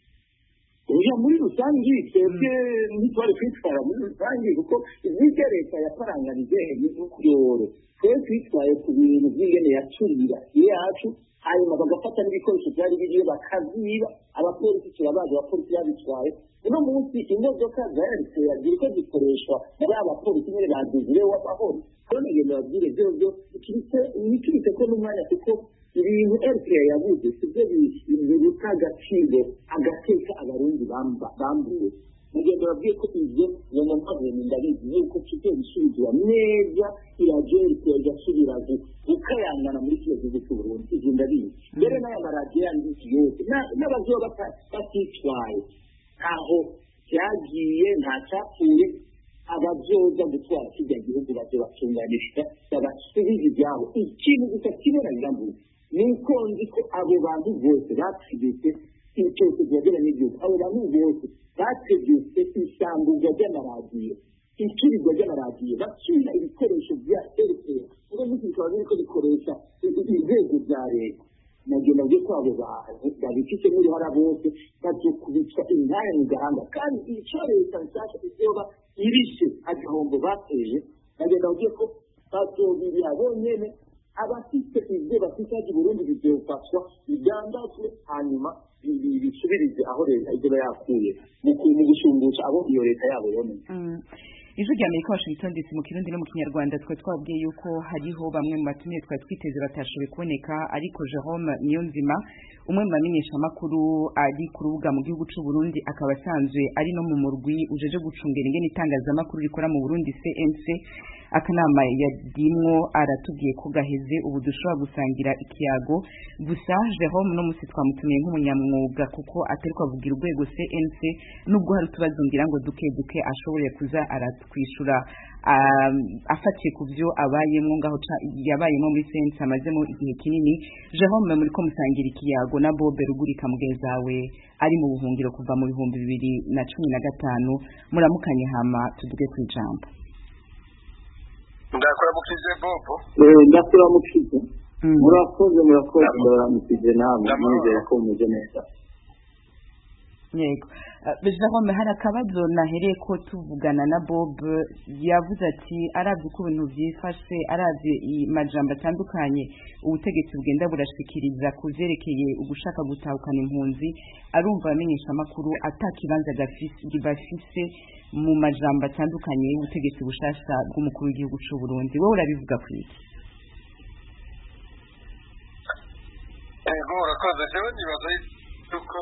Uja muri rusange twebwe ntitwari kwitwara muri rusange kuko ibyo leta yaparanganije n'ukuyoro, twe twitwaye ku bintu by'ingene yacurira yacu, hanyuma bagafata n'ibikoresho byari biriyo bakaziba. Abapolisi turabazi, abapolisi babitwaye. Uno munsi imodoka zayaritse ziriko zikoreshwa muri abapolisi nyine baduzire w'amahoro. Rero nagenda babwire byo ikibitse ko n'umwanya kuko ibintu RPA yavuze sibyo biruta agaciro agateka abarundi bambuwe. Nagenda babwiye ko ibyo nyamapaveni ndabizi yuko kigiye gusubizwa neza iradiyo RPA igasubira gukayangana muri kino gihugu cy'u Burundi. Ibyo ndabizi. Mbere n'aya maradiyo yandi yose n'abazoba batitwaye aho byagiye nta cyapfuye, abazoza gutwara kijya gihugu bazobatunganisha babasubiza ibyabo. Ikintu gusa kimwe nabirambuye ni uko nzi ko abo bantu bose bategetse icyose byagera n'igihugu, abo bantu bose bategetse isambugwa ry'amaradiyo, icurirwa ry'amaradiyo, bacira ibikoresho bya RPA. Uno munsi bikaba biriko bikoresha inzego za leta. Nagenda byo ko abo bantu babifite n'uruhara bose bazokubitwa intare mu gahanga, kandi icyo leta nshasha izoba irishe agahombo bateje. Nagenda byo ko bazobirira bonyene, abafite ibyo bafite i Burundi bizofatwa bidandazwe, hanyuma bisubirize aho leta izoba yakuye mu gushumbusha abo iyo leta yabo yone. ijwi rya Amerika Washington DC mu Kirundi no mu Kinyarwanda twabwiye yuko hariho bamwe mu batumye twiteze batashoboye kuboneka ariko Jerome Niyonzima umwe mu bamenyesha makuru ari ku rubuga mu gihugu cy'u Burundi akaba asanzwe ari no mu murwi ujeje gucungera ingene itangazamakuru rikora mu Burundi CNC akanama yadimwo aratubwiye ko gaheze ubu dushobora gusangira ikiyago gusa Jerome no musi twamutumiye nk'umunyamwuga kuko aterwa kuvugira urwego CNC nubwo hari tubazo ngira ngo duke ashobore kuza aratwishura afatiye ku byo abayemo ngaho yabayemo muri CNC amazemo igihe kinini Jerome muri ko musangira ikiyago na Bob Rugurika mugezawe ari mu buhungiro kuva mu 2015 muramukanye hama tuduge kwijambo ndakora mukize Bobo ndakora mukize murakoze muramukije namwe nizeye ko muje neza yego Jerome hari akabazo nahereye ko tuvugana na Bob yavuze ati aravye ko ibintu vyifashe aravye amajambo atandukanye ubutegetsi bugenda burashikiriza kuvyerekeye ugushaka gutahukana impunzi arumva amenyesha amakuru atakibanza gafise mu majambo atandukanye y'ubutegetsi bushasha bw'umukuru w'igihugu cy'u Burundi wowe urabivuga kwiki urakoze jewe nibaza yuko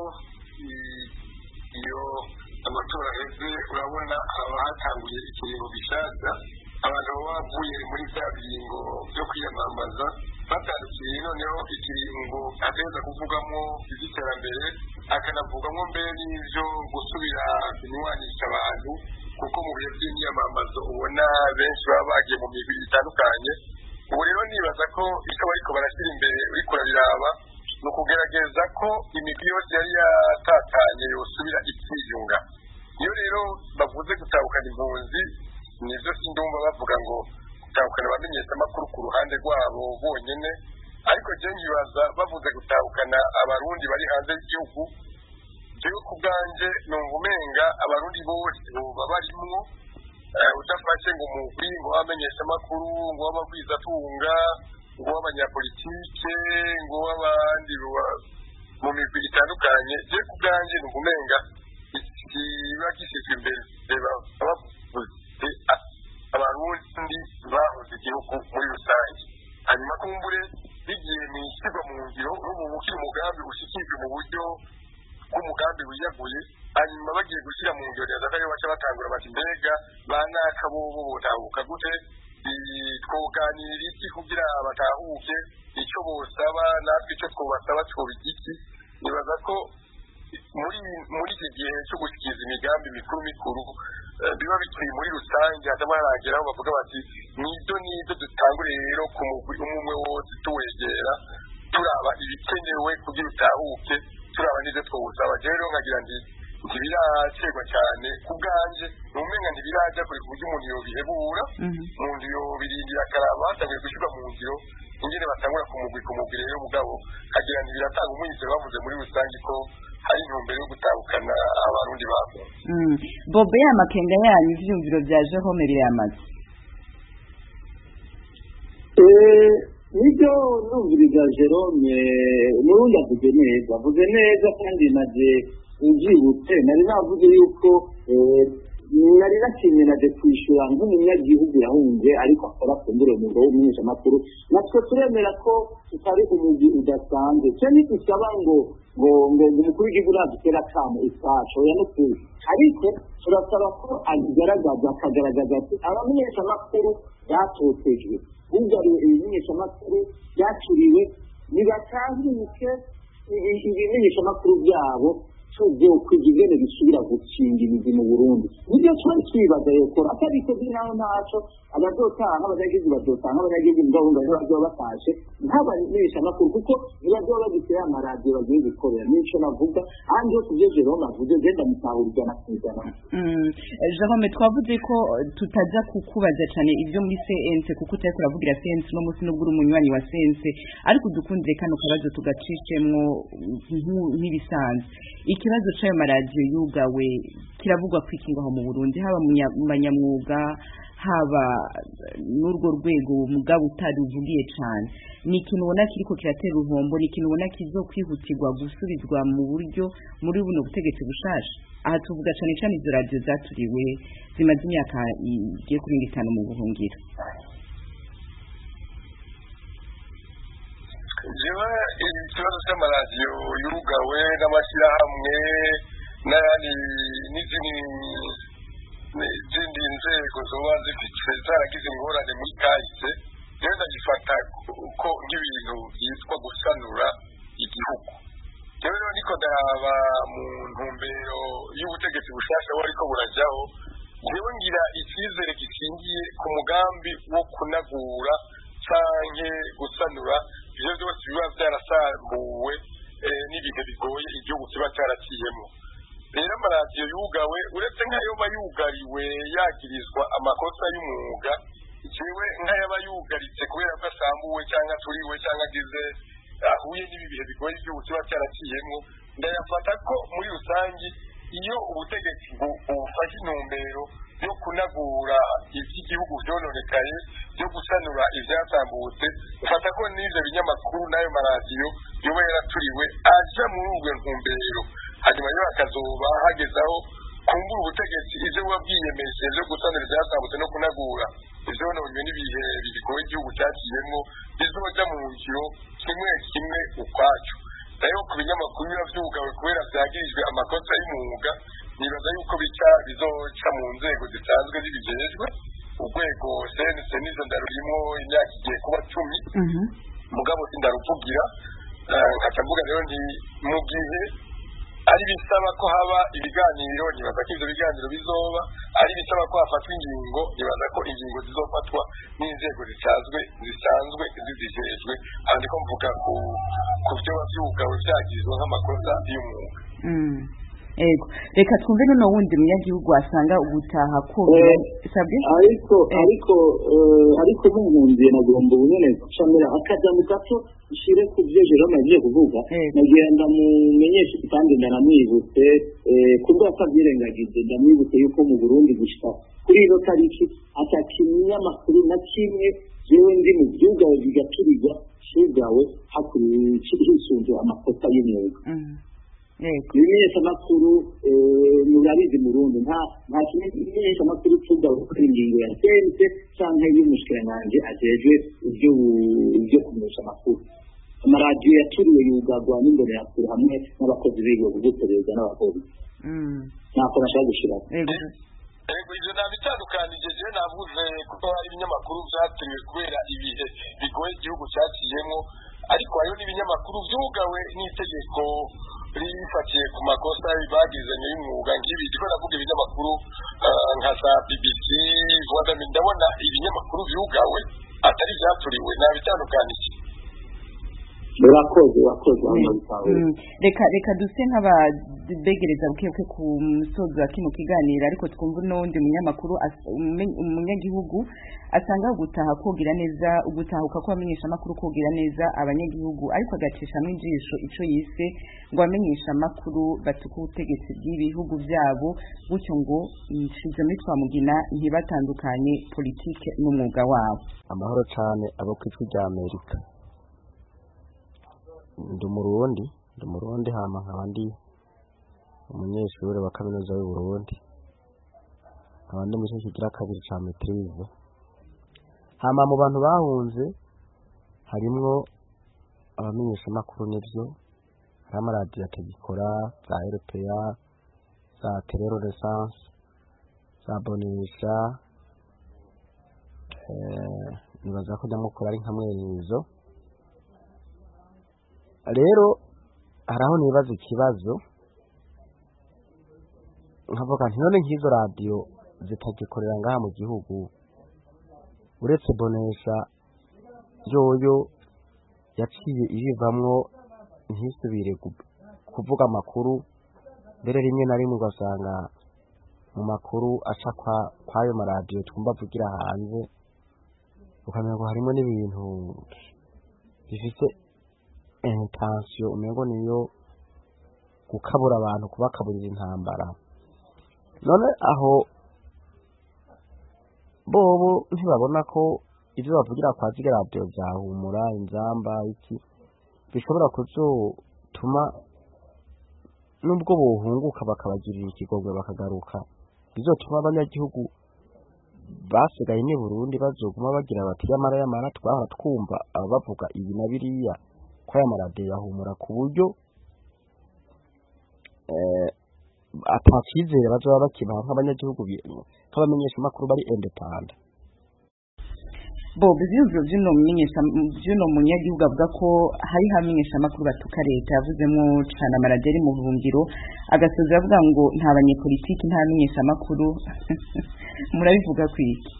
iyo amatora aheze urabona haba hatanguye ikiringo gishasha abantu baba bavuye muri bya biringo byo kwiyamamaza batandukiye noneho ikiringo ateza kuvugamo iby'iterambere akanavugamo mbere n'ibyo gusubira kunywanisha abantu kuko mu bihe by'imyamamazo ubona benshi baba bagiye mu migwi itandukanye ubu rero nibaza ko icyo bariko barashyira imbere uriko urabiraba ni ukugerageza ko imigwi yose yari yatatanye yosubira ikiyunga iyo rero bavuze gutahukana impunzi nivyo sindumva bavuga ngo gutahukana abamenyeshamakuru ku ruhande rwabo bonyene ariko je nyibaza bavuze gutahukana abarundi bari hanze y'igihugu jewe ku bwanje numva umenga abarundi bose boba barimwo udafashe ngo umugwi ngo w'abamenyeshamakuru ngo w'abagwizatunga ngo w'abanyapolitike ngo w'abandi mu migwi itandukanye je ku bwanje numva umenga kiba gishyizwe imbere bavuze abarundi bahoze igihugu muri rusange hanyuma kumbure bigiye mu ishyirwa mu ngiro n'ubu ukiri umugambi ushyikirijwe mu buryo bw'umugambi wiyaguye hanyuma bagiye gushyira mu ngiro neza ko baca batangura bati mbega banaka bobo botahuka gute twoganirira iki kugira batahuke icyo bosaba natwe icyo twobasaba twoba iki nibaza ko muri iki gihe cyo gushyikiriza imigambi mikuru biba bikiri muri rusange hataba harageraho bavuga bati nibyo dutangure rero ku mugwi umwe wose tuwegera turaba ibikenewe kugira utahuke turaba n'ibyo twawusaba rero nkagira ndi ntibiracegwa cyane ku bwanje numenga ntibirajya kure ku buryo umuntu yobihebura umuntu yobirindira akaraba hatanguye gushyirwa mu ngiro ingene batangura ku mugwi rero mugabo kagira ntibiratanga umwizero bavuze muri rusange ko hari intumbero yo gutahukana abarundi babo Bobe y'amakenga yanyu ivyumviro bya Jerome biramaze nibyo numviriza Jerome n'ubundi avuze neza kandi naje ubyibutse nari navuze yuko nari nakinye naje kwishura nk'umunyagihugu yahunze ariko akora kumbure mu rwego w'umumenyeshamakuru natwe turemera ko tutari umugwi udasanzwe cyo ntitusaba ngo umukuru w'igihugu nadutera akamo isaco oya n'ukuri ariko turasaba ko akagaragaza ati abamenyeshamakuru batotejwe bugariwe ibimenyeshamakuru byacuriwe nibatanguke ibimenyeshamakuru byabo tujye kwiga ingene bisubira gukinga imizi mu Burundi nibyo twari twibaza yokora atabikoze naho ntaco abazotaha abanyagihugu bazotaha abanyagihugu ndabunga bazoba batashe nk'abamenyeshamakuru kuko bazoba bagiteye amaradiyo bagiye gukorera nico navuga ahandi yo kuvyo Jerome avuze genda mutahurizana kwizana Jerome twavuze ko tutaja kukubaza cyane ibyo muri CNC kuko utari kuravugira CNC no musi n'ubwo umunywanyi wa CNC ariko dukundire kano kabazo tugacishemwo nk'ibisanzwe ikibazo c'ayo maradiyo yugawe kiravugwa kwikingaho mu Burundi haba mu banyamwuga haba n'urwo rwego mugabo utaruvugiye cane ni ikintu ubona kiriko kiratera uruhombo ni ikintu ubona kizokwihutirwa gusubizwa mu buryo muri buno butegetsi bushasha aha tuvuga cane cane izo radiyo zaturiwe zimaze imyaka igiye kuri 5 mu buhungiro. jewe ikibazo cy'amaradiyo yugawe n'amashyirahamwe n'ayandi n'izindi nzego zoba zifite zaragize ingorane muri kahise rero ndagifata ko nk'ibintu byitwa gusanura igihugu. rero niko ndaba mu ntumbero y'ubutegetsi bushasha wariko burajyaho jewe ngira icyizere gishingiye ku mugambi wo kunagura canke gusanura ivyo byose biba byarasambuwe n'ibihe bigoye igihugu kiba cyaraciyemo. rero amaradiyo yugawe uretse nk'ayoba yugariwe yagirizwa amakosa y'umwuga jewe nk'ayaba yugaritse kubera ko asambuwe cyangwa aturiwe cyangwa agize ahuye n'ibi bihe bigoye igihugu kiba cyaraciyemo ndayafata ko muri rusange iyo ubutegetsi bufashe intumbero yo kunagura iby'igihugu byononekaye yo gusanura ivyasambutse ufata ko n'ivyo binyamakuru n'ayo maradiyo yoba yaraturiwe aja muri ubwo ntumbero hanyuma yo akazoba hagezaho kumbura ubutegetsi ivyo buba bwiyemeje vyo gusanura ivyasambutse no kunagura ivyononywe n'ibihe bigoye igihugu cyaciyemo bizoja mu ngiro kimwe kimwe ukwaco. rero ku binyamakuru biba vyugawe kubera vyagirijwe amakosa y'umwuga nibaza yuko bizoca mu nzego zisanzwe zibijejwe urwego CNC nizo ndarurimo imyaka igiye kuba 10 mugabo sindaruvugira nkaca mvuga rero nti mu gihe ari bisaba ko haba ibiganiro nibaza ko ivyo biganiro bizoba ari bisaba ko hafatwa ingingo nibaza ko ingingo zizofatwa n'inzego zisanzwe zizijejwe kandi ko mvuga ku byo bavyugawe vyagirizwa nk'amakosa y'umwuga. Ego reka twumve none wundi munyagihugu asanga ubutaha ko sabye ariko mungundiye nagomba ubunene gucamira akajambo gato ushire ku byo Jerome yagiye kuvuga nagenda mumenyesha kandi ndaramwibutse kubwo akabyirengagize ndamwibutse yuko mu Burundi gushika kuri ino tariki atakinyamakuru na kimwe jewe ndi mu byugawe bigaturirwa shugawe hakurikiye amakosa y'umwuga. Ibimenyesha makuru murabizi mu Burundi nta kimenyesha makuru tugawe kuri ingingo ya CNC canke y'umushikiranganje ajejwe ibyo kumenyesha makuru. Amaradiyo yaturiwe yugagwa n'imbere ya kure hamwe n'abakozi b'ibigo gutereza n'abapolisi. Nako nashaka gushira. Ego ivyo nabitandukanije je navuze ko hari ibinyamakuru vyaturiwe kubera ibihe bigoye igihugu cyaciyemo ariko ayo n'ibinyamakuru vyugawe n'itegeko rifatiye ku makosa bagizanye y'umwuga nk'ibi ndiko navuga ibinyamakuru nka za BBC ndabona ibinyamakuru vyugawe atari vyaturiwe nabitandukanije. Urakoze reka duse nk'ababegereza bukebuke ku musozi wa kino kiganiro ariko twumva n'uwundi munyamakuru umunyagihugu asanga ugutahuka ko bamenyesha amakuru kogira neza abanyagihugu ariko agacishamwo ijisho ico yise ngo bamenyesha amakuru batuka ubutegetsi bw'ibihugu vyabo gutyo ngo nshize muri twamugina ntibatandukanye politike n'umwuga wabo. Amahoro cane abo kwitwa rya Amerika. Ndi Murundi hama nkabandi umunyeshuri wa kaminuza y'u Burundi abandi mu cyo kigira kabiri ca maîtrise hama mu bantu bahunze harimwo abamenyesha makuru n'ivyo hari amaradiyo atagikora za RPA za Renaissance za Bonesha nibaza ko nyamukuru ari nka mwerezo. Rero haraho nibaza ikibazo nkavuga nti none nk'izo radiyo zitagikorera ngaha mu gihugu uretse Bonesha yoyo yaciye ibivamwo ntisubire kuvuga amakuru mbere rimwe na rimwe ugasanga mu makuru aca kwayo maradiyo twumva avugira hanze ukamenya ngo harimo n'ibintu bifite intention umengo niyo gukabura abantu kubakaburira intambara none aho bobo ntibabona ko ibyo bavugira kwa zige radio byahumura inzamba iki bishobora kuzotuma nubwo bohunguka bakabagirira ikigogwe bakagaruka bizotuma abanyagihugu basigaye ni Burundi bazoguma bagira bati yamara twahora twumva abavuga ibi na biriya ko yamarade yahumura ku buryo atakizere bazoba bakibaha nk'abanyagihugu nk'abamenyesha makuru bari independent Bob ivyumviro vy'uno munyagihugu avuga ko hari hamenyesha makuru batuka leta yavuzemo cana amaraderi mu buhungiro agasoza avuga ngo nta banyepolitiki nta menyesha makuru murabivuga kwiki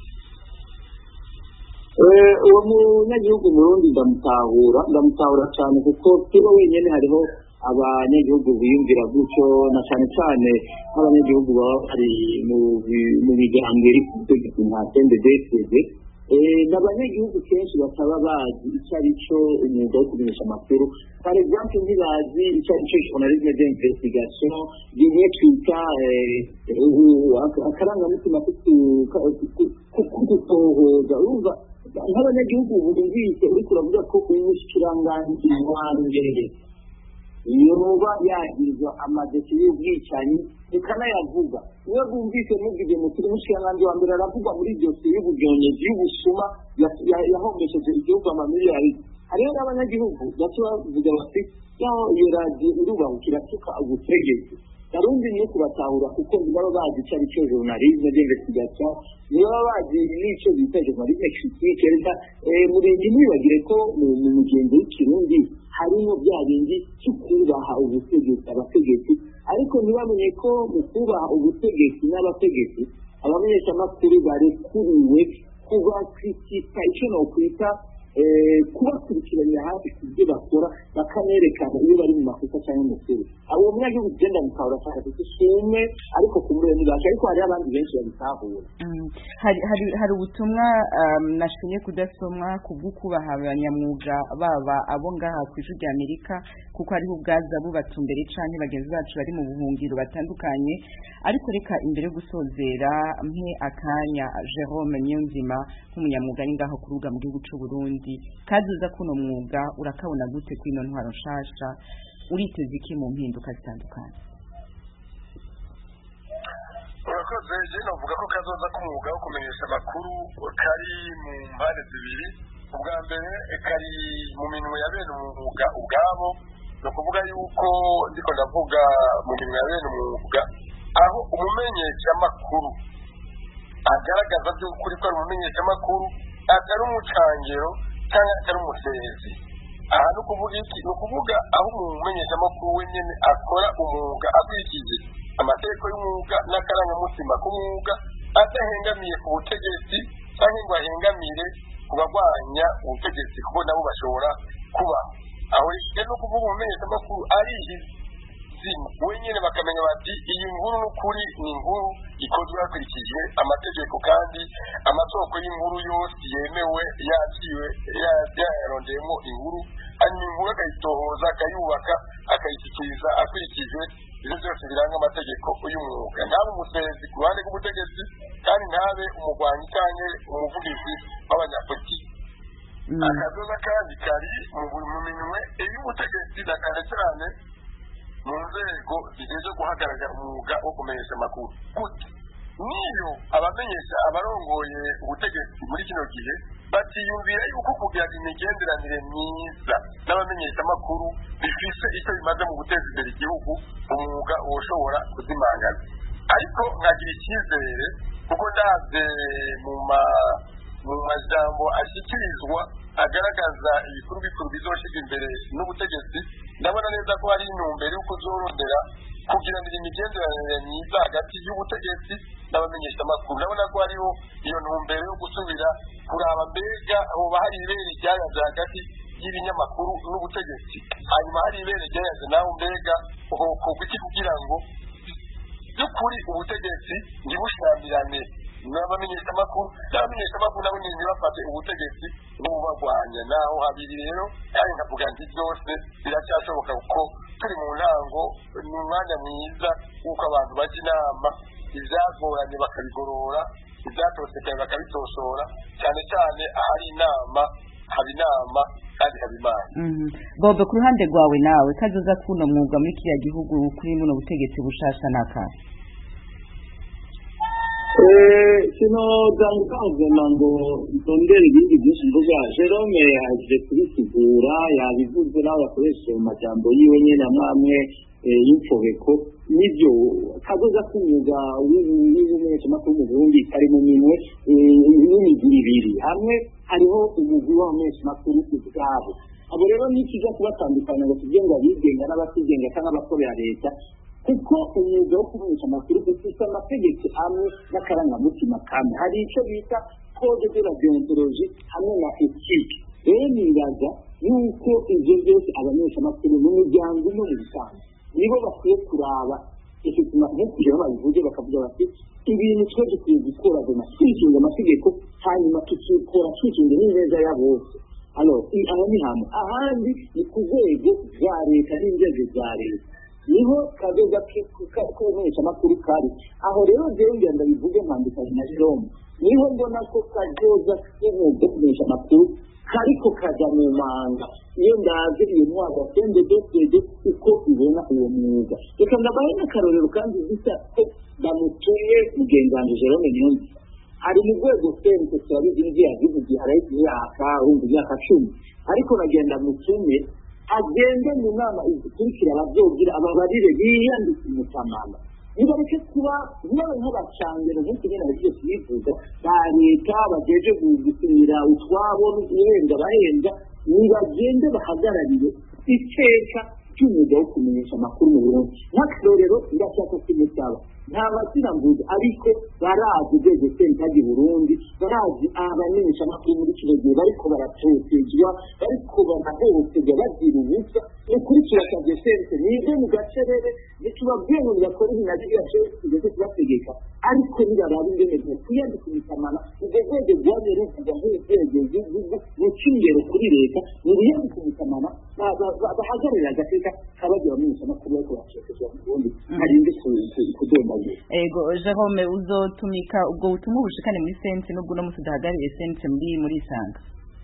uwo munyagihugu Burundi ndamutahura cyane kuko kiba wenyene hariho abanyagihugu biyumvira gutyo na cyane cyane nk'abanyagihugu baba bari mu bigango iri kutegeka nka CNDD-FDD n'abanyagihugu kenshi bataba bazi icyo ari cyo umwuga wo kumenyesha amakuru par exemple ntibazi icyo ari cyo journalisme d'investigation rimwe twita akarangamutima kugutohoza urumva nk'abanyagihugu bumvise uriko uravuga ko umushikiranganji wanjye yoba yagizwa amadesi y'ubwicanyi ukanayavuga iyo bumvise mubwije mukiri umushikiranganji wa mbere aravugwa muri dosiye y'uburyonezi y'ubusuma yahombesheje igihugu amamiliyari hariho n'abanyagihugu bato bavuga bati iyo radiyo irubahukira tuka ubutegetsi Barundi ni kubatahura kuko baba bazi icyo ari cyo journalisme d'investigation niba bazi n'icyo bita journalisme critique reka muri ntimwibagire ko mu mugenzi w'ikirundi harimo bya bindi cyo kubaha ubutegetsi abategetsi ariko ntibamenye ko mu kubaha ubutegetsi n'abategetsi abamenyesha amakuru barekuriwe kuba kritika icyo no kwita kubakurikirana hafi kubyo bakora bakanerekana iyo bari mu makosa cyangwa mu kuri abo munyagihugu genda mukahora cyane kusume ariko kumure nibasha ariko hari abandi benshi babitahura hari ubutumwa nashimye kudasomwa kubw'ukubaha abanyamwuga baba abo ngaha ku ijwi rya Amerika kuko hariho ubwaza bubatumbere canke bagenzi bacu bari mu buhungiro batandukanye ariko reka imbere yo gusozera mpe akanya Jerome Niyonzima nk'umunyamwuga ari ngaho kuruga mu gihugu cy'u Burundi kazuza kuno mwuga urakabona gute kwino ntwaro nshasha uriteze iki mu mpinduka zitandukanye urakoze je navuga ko kazoza k'umwuga wo kumenyesha amakuru kari mu mpande zibiri ubwa mbere kari mu minwe ya bene umwuga ubwabo no kuvuga yuko ndiko ndavuga mu minwe ya bene umwuga aho umumenyesha amakuru agaragaza by'ukuri ko ari umumenyesha amakuru atari umucangero cyangwa atari umusezi aha no kuvuga iki no kuvuga aho umumenyesha amakuru wenyene akora umwuga akurikije amategeko y'umwuga n'akarangamutima k'umwuga adahengamiye ku butegetsi cyangwa ngo ahengamire ku bagwanya ubutegetsi kuko nabo bashobora kuba aho rero no kuvuga umumenyesha amakuru ari wenyene bakamenya bati iyi nkuru n'ukuri ni inkuru ikozwe hakurikijwe amategeko kandi amasoko y'inkuru yose yemewe yaciwe yarondeyemo inkuru hanyuma inkuru akayitohoza akayubaka akayishyikiriza akurikije ibyo byose biranga amategeko y'umwuga ntabe umusezi ku ruhande rw'ubutegetsi kandi ntabe umugwanyi cyangwa umuvugizi w'abanyapolitiki akazoza kandi kari mu minwe y'ubutegetsi na cyane cyane mu nzego zigeze guhagararira umwuga wo kumenyesha amakuru gute niyo abamenyesha abarongoye ubutegetsi muri kino gihe batiyumvira yuko kugira imigenderanire myiza n'abamenyesha amakuru bifise icyo bimaze mu guteza imbere igihugu umwuga woshobora kuzimangana ariko nkagira icyizere kuko ndaze mu majambo ashyikirizwa agaragaza ibikuru bikuru bizoshyiga imbere n'ubutegetsi ndabona neza ko hari intumbero yo kuzorondera kugiranira imigenderanire myiza hagati y'ubutegetsi n'abamenyesha amakuru ndabona ko hariho iyo ntumbero yo gusubira kuraba mbega hoba hari ibere ryayaze hagati y'ibinyamakuru n'ubutegetsi hanyuma hari ibere ryayaze naho mbega hokorwa iki kugira ngo by'ukuri ubutegetsi ntibushamirane n'abamenyeshamakuru nabo nyine bafate ubutegetsi bw'ububagwanya naho habiri rero kandi nkavuga nti byose biracyashoboka kuko turi mu ntango ni umwanya mwiza w'uko abantu bajya inama ibyagoranye bakabigorora ibyatosekaye bakabitosora cyane cyane ahari inama haba inama kandi haba imana. Bobe, ku ruhande rwawe nawe kazoza kuno mwuga muri kiriya gihugu kuri muno butegetsi bushasha n'akahe? kino byangukangema ngo itondere ibindi byinshi mvuga Jerome aje kubisigura yabivuze nawe akoresheje mu majambo yiwe nyene amwe y'imfobeko nibyo kazoza kumwuga w'ubumenyeshamakuru mu Burundi kari mu minwe n'imigwi ibiri hamwe hariho umugwi w'abamenyeshamakuru ubwabo abo rero n'ikiza kubatandukanya ngo tujye ngo abigenga n'abatigenga cyangwa abakorera leta kuko umwuga wo kumenyesha amakuru ufite amategeko amwe n'akarangamutima kamwe hari icyo bita code de la déontologie hamwe na éthique rero nibaza yuko ibyo byose abamenyeshamakuru mu miryango no mu bisanzwe nibo bakwiye kuraba ikituma nk'ukujya babivuge bakavuga bati ibintu twe dukwiye gukora twisunga amategeko hanyuma tukikora twisunga n'ineza ya bose alors aho ni hamwe ahandi ni ku rwego rwa leta n'inzego za leta niho kazoza kumenyesha amakuru kari aho rero jewe ngenda bivuge nkandikanye na Jerome niho mbona ko kazoza k'umwuga wo kumenyesha amakuru kariko kaja mu manga iyo ndaze iyo mwaka CNDD-FDD uko ibona uwo mwuga reka ndabaye n'akarorero kandi bisa ko bamutuye mugenzi Jerome Nyundi ari mu rwego sente turabizi n'ibyo yagize igihe hari imyaka 10 ariko nagenda mutume agende mu nama izikurikira abavyogira ababarire biyandika umutamana nibareke kuba nawe nk'abacangero nk'uko nyine bagiye kubivuga ba leta bageje gusinyira utwabo n'ibihenda bahenda nibagende bahagararire iteka ry'umwuga wo kumenyesha amakuru mu Burundi nk'akarorero ndashaka kumusaba nta mazina mvuze ariko barazi urwego sentagi Burundi barazi abamenyesha amakuru muri kino gihe bariko baratotezwa bariko barahohoterwa bagira ubusa ukurikira kabye sente nize mu gacerere nitubabwiye ngo bakora ibintu byose tugeze kubategeka ariko nibaraba ingene kwiyandika imitamana ubwo rwego rwanye ruvuga nk'urwego rucingero kuri leta niriyandika imitamana bahagararira agateka kabagira abamenyesha amakuru bariko baratotezwa mu Burundi harinde kudoma. Ego Jerome uzotumika ubwo butumwa bushikane muri sense nubwo no musudahagariye sense muri Isanga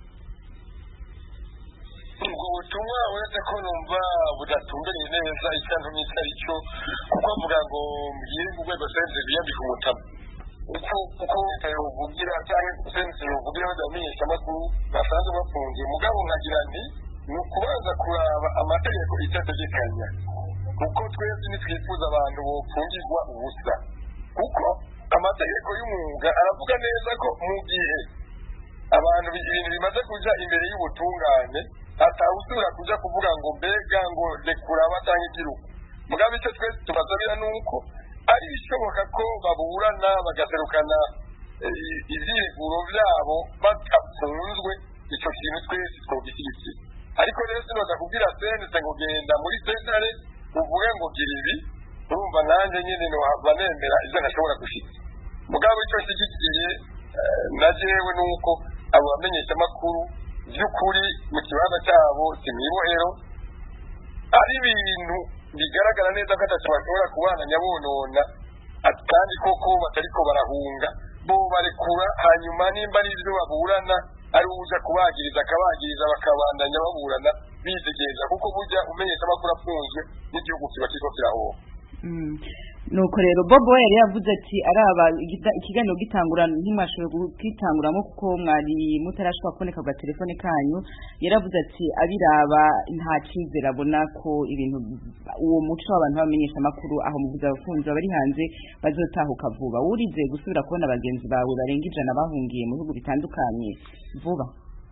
ubwo butumwa uretse ko numva budatumbereye neza ikintu n'icyo kuko avuga ngo mbwire mu rwego sense biyambika umutama uko uvugira cyangwa sense uvugira abamenyesha amakuru basanzwe bafungiye mugabo nkagira nti ni ukubanza kuraba amategeko itategekanya kuko twese nitwifuza abantu bofungirwa ubusa kuko amategeko y'umwuga aravuga neza ko mu gihe abantu ibintu bimaze kuja imbere y'ubutungane atawusubira kuja kuvuga ngo mbega ngo rekura batanga igiruko mugabe icyo twese tubasabira nuko ari bishoboka ko baburana bagaserukana ivyiguro vyabo batafunzwe ico kintu twese twogishyigikira ariko rero sinoza kubwira sense ngo genda muri sentare uvuge ngo gira ibi urumva nanjye nyine nohava nemera ivyo ntashobora gushika mugabo icyo nshyigikiye na jewe nuko abo bamenyesha amakuru by'ukuri mu kibanza cyabo simwibohero ari ibintu bigaragara neza ko atatu bashobora kubana nyabonona kandi koko batariko barahunga bo barekura hanyuma nimba ari ivyo baburana ari uja kubagiriza akabagiriza bakabandanya baburana bitegeza kuko burya umenyesha amakuru afunzwe n'igihugu kiba kiriko kirahoha. Nuko rero Bobo yari yavuze ati araba ikiganiro gitangura ntimwashoboye gukitanguramo kuko mwari mutarashobora kuboneka ku telefone kanyu yaravuze ati abiraba nta cyizere abona ko ibintu uwo muco w'abantu bamenyesha amakuru aho muvuza abafunzi bari hanze bazotahuka vuba urize gusubira kubona bagenzi bawe barenga 100 bahungiye mu bihugu bitandukanye vuba.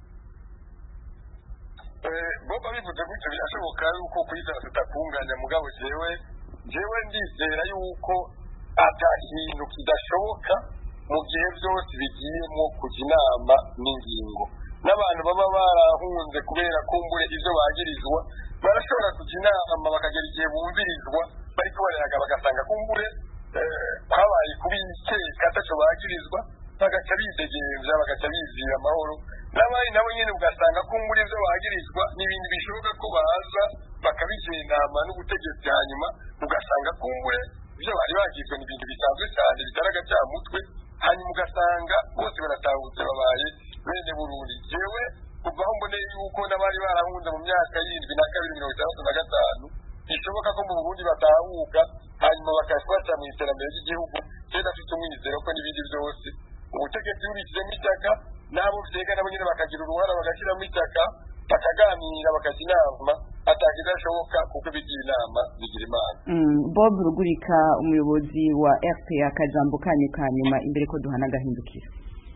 Bobo bivuze gutyo birashoboka yuko kuyita tutakunganya mugabo jewe ndizera yuko atakintu kidashoboka mu gihe byose bigiyemo kujya inama n'ingingo n'abantu baba barahunze kubera kumbure ivyo bagirizwa barashobora kujya inama bakagera igihe bumvirizwa bariko barayaga bagasanga kumbure habaye kubikeka ataco bagirizwa nyine ugasanga ko muri ibyo bagirizwa n'ibintu bishoboka ko baza bakabigendama n'ubutegetsi hanyuma ugasanga kumbure ibyo bari bagizwe ni ibintu bisanzwe cyane bigaragara mutwe hanyuma ugasanga bose baratahutse babaye bene Burundi jewe kuva aho mboneye yuko n'abari barahunze mu myaka y'indwi na kabiri 1965 bishoboka ko mu Burundi batahuka hanyuma bakafata mu iterambere ry'igihugu cyenda afite umwizero ko n'ibindi byose ubutegetsi bubishyizemo itaka nabo vyega nabo nyine bakagira uruhara bagashyiramo itaka bakaganira bakajya inama atakidashoboka kuko bigira inama bigira imana. Bob Rugurika umuyobozi wa RPA akajambo kanyu kanyuma imbere ko duhana gahindukira.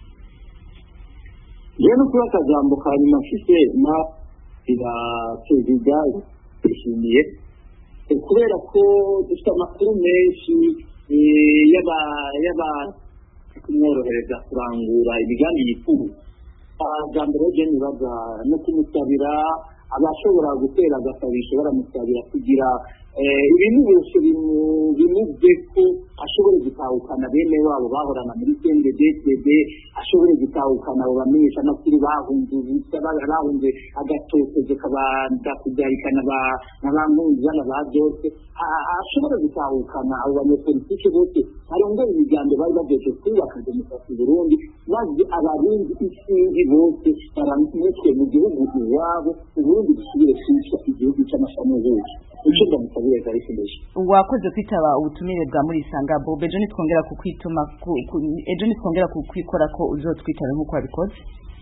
Rero kuba akajambo kanyuma mfise na perezida yishimiye kubera ko dufite amakuru menshi yaba kumworohereza kurangura imigambi yikuru jambo rero nibaza no kumusabira abashobora gutera agasabisho baramusabira kugira ibintu byose bimuze ko ashobore gutahukana bene wabo bahorana muri CNDD-FDD ashobore gutahukana abo bamenyesha amakuru bahunze agatotezo kabanda kubyarikana n'abampunzi n'abadose ashobore gutahukana abo banyepolitike bose arongera imigambi bari bageje kubaka demokarasi Burundi maze abarundi isinzi bose baramutse mu gihugu iwabo Burundi bisubire kwitwa igihugu cy'amashanyarazi. Wakoze kwitaba ubutumire bwa muri Sanga Bob ejo nitwongera kukwituma ejo nitwongera kukwikora ko uzotwitaba nkuko wabikoze.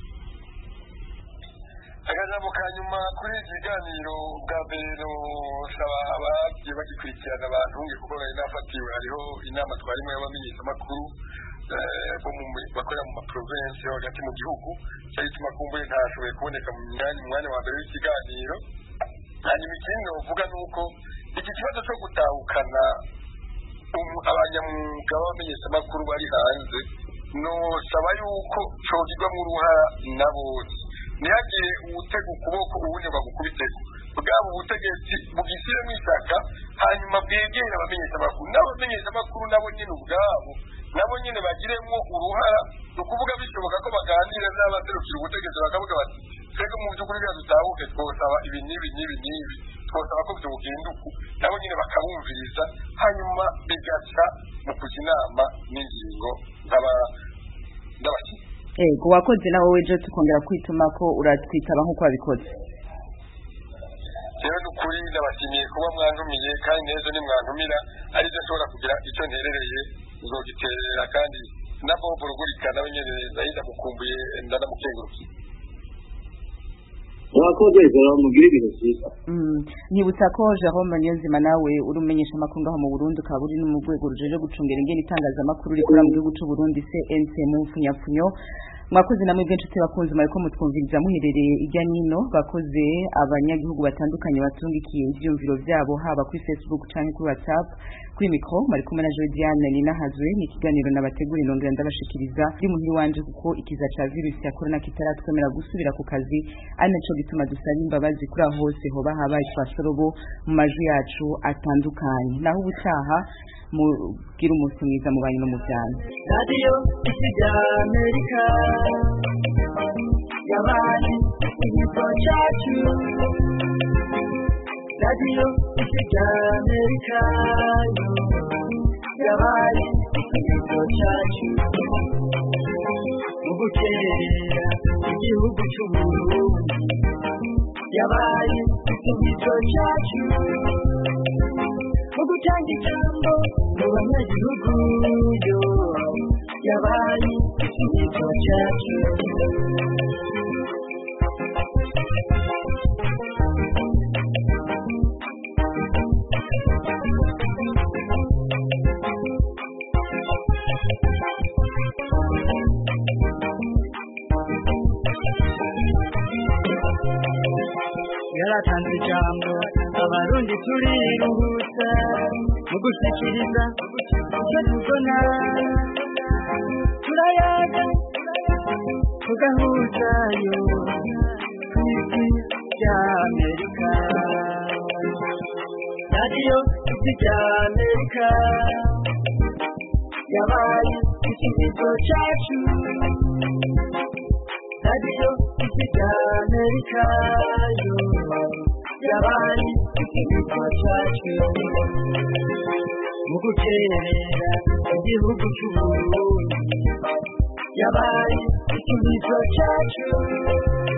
Akajambo kanyuma kuri ikiganiro bwa mbere saba abagiye bagikurikirana abantu nge kuko bari nafatiwe hariho inama twarimo y'abamenyesha makuru bakorera mu province hagati mu gihugu cyari tuma kumbuye ntashoboye kuboneka mu mwanya wa mbere w'ikiganiro. Hanyuma ikindi uvuga nuko iki kibazo cyo gutahukana abanyamwuga bamenyesha makuru bari hanze no saba yuko cogirwamo uruhara na bose ntihagire uwutega ukuboko ubundi bagukubiteko bwabo ubutegetsi bugishyiremo ishyaka hanyuma bwegere abamenyesha makuru n'abamenyesha makuru nabo nyine ubwabo nabo nyine bagiremo uruhara ni ukuvuga bishoboka ko baganira n'abaserukira ubutegetsi bakavuga bati twebwe mu by'ukuri rero dutahuke twosaba ibi n'ibi twosaba ko byogenduka nabo nyine bakabumviriza hanyuma bigaca mu kujya inama n'ingingo z'abashyitsi. Wakoze nawe wejo tukongera kwituma ko uratwitaba nk'uko wabikoze. Rero n'ukuri ndabashimiye kuba mwantumiye kandi neza nimwantumira ari byo ashobora kugira icyo nterereye uzogiterera kandi na Bob Rugurika nawe nyine ndahita mukumbuye ndanamukengurukiye. Wakoze rero mugire ibintu byiza. Nibutsa ko Jerome Niyonzima nawe urumenyesha makuru ngaho mu Burundi ukaba uri no mu rwego rujeje gucungera ingene itangazamakuru rikora mu gihugu cy'u Burundi CNC mu Funyapfunyo. Mwakoze namwe bw'inshuti bakunze mariko mutwumviriza muherereye ijya nino bakoze abanyagihugu batandukanye batungikiye ivyumviro vyabo haba kuri Facebook canke kuri WhatsApp kuri micro mariko na Jodiane Nina Hazwe ni kiganiro nabategura inongera ndabashikiriza ndi muhiri wanje kuko ikiza ca virus ya corona kitaratwemera gusubira ku kazi ari naco gituma dusaba imbabazi kuri aho hose hoba habaye twasorobo mu majwi yacu atandukanye naho ubutaha mugira umunsi mwiza mu banyu no mu byano. Radio America yabaye ikigo cyacu Radio America yabaye ikigo cyacu ubukerera igihugu cy'u Burundi yabaye ikigo cyacu ugutanga ijambo mu banyagihugu yo yabaye ikigo cyacu. Yaratanze ijambo abarundi turiruhutsa mu gushyikiriza icyo tubona turayaga tugahuzayo ku isi rya Amerika. Radio rya Amerika yabaye ikigo cyacu. Radio ry'Amerika yo yabaye igihugu cyacu mu guterera igihugu cy'Uburundi yabaye igihugu cyacu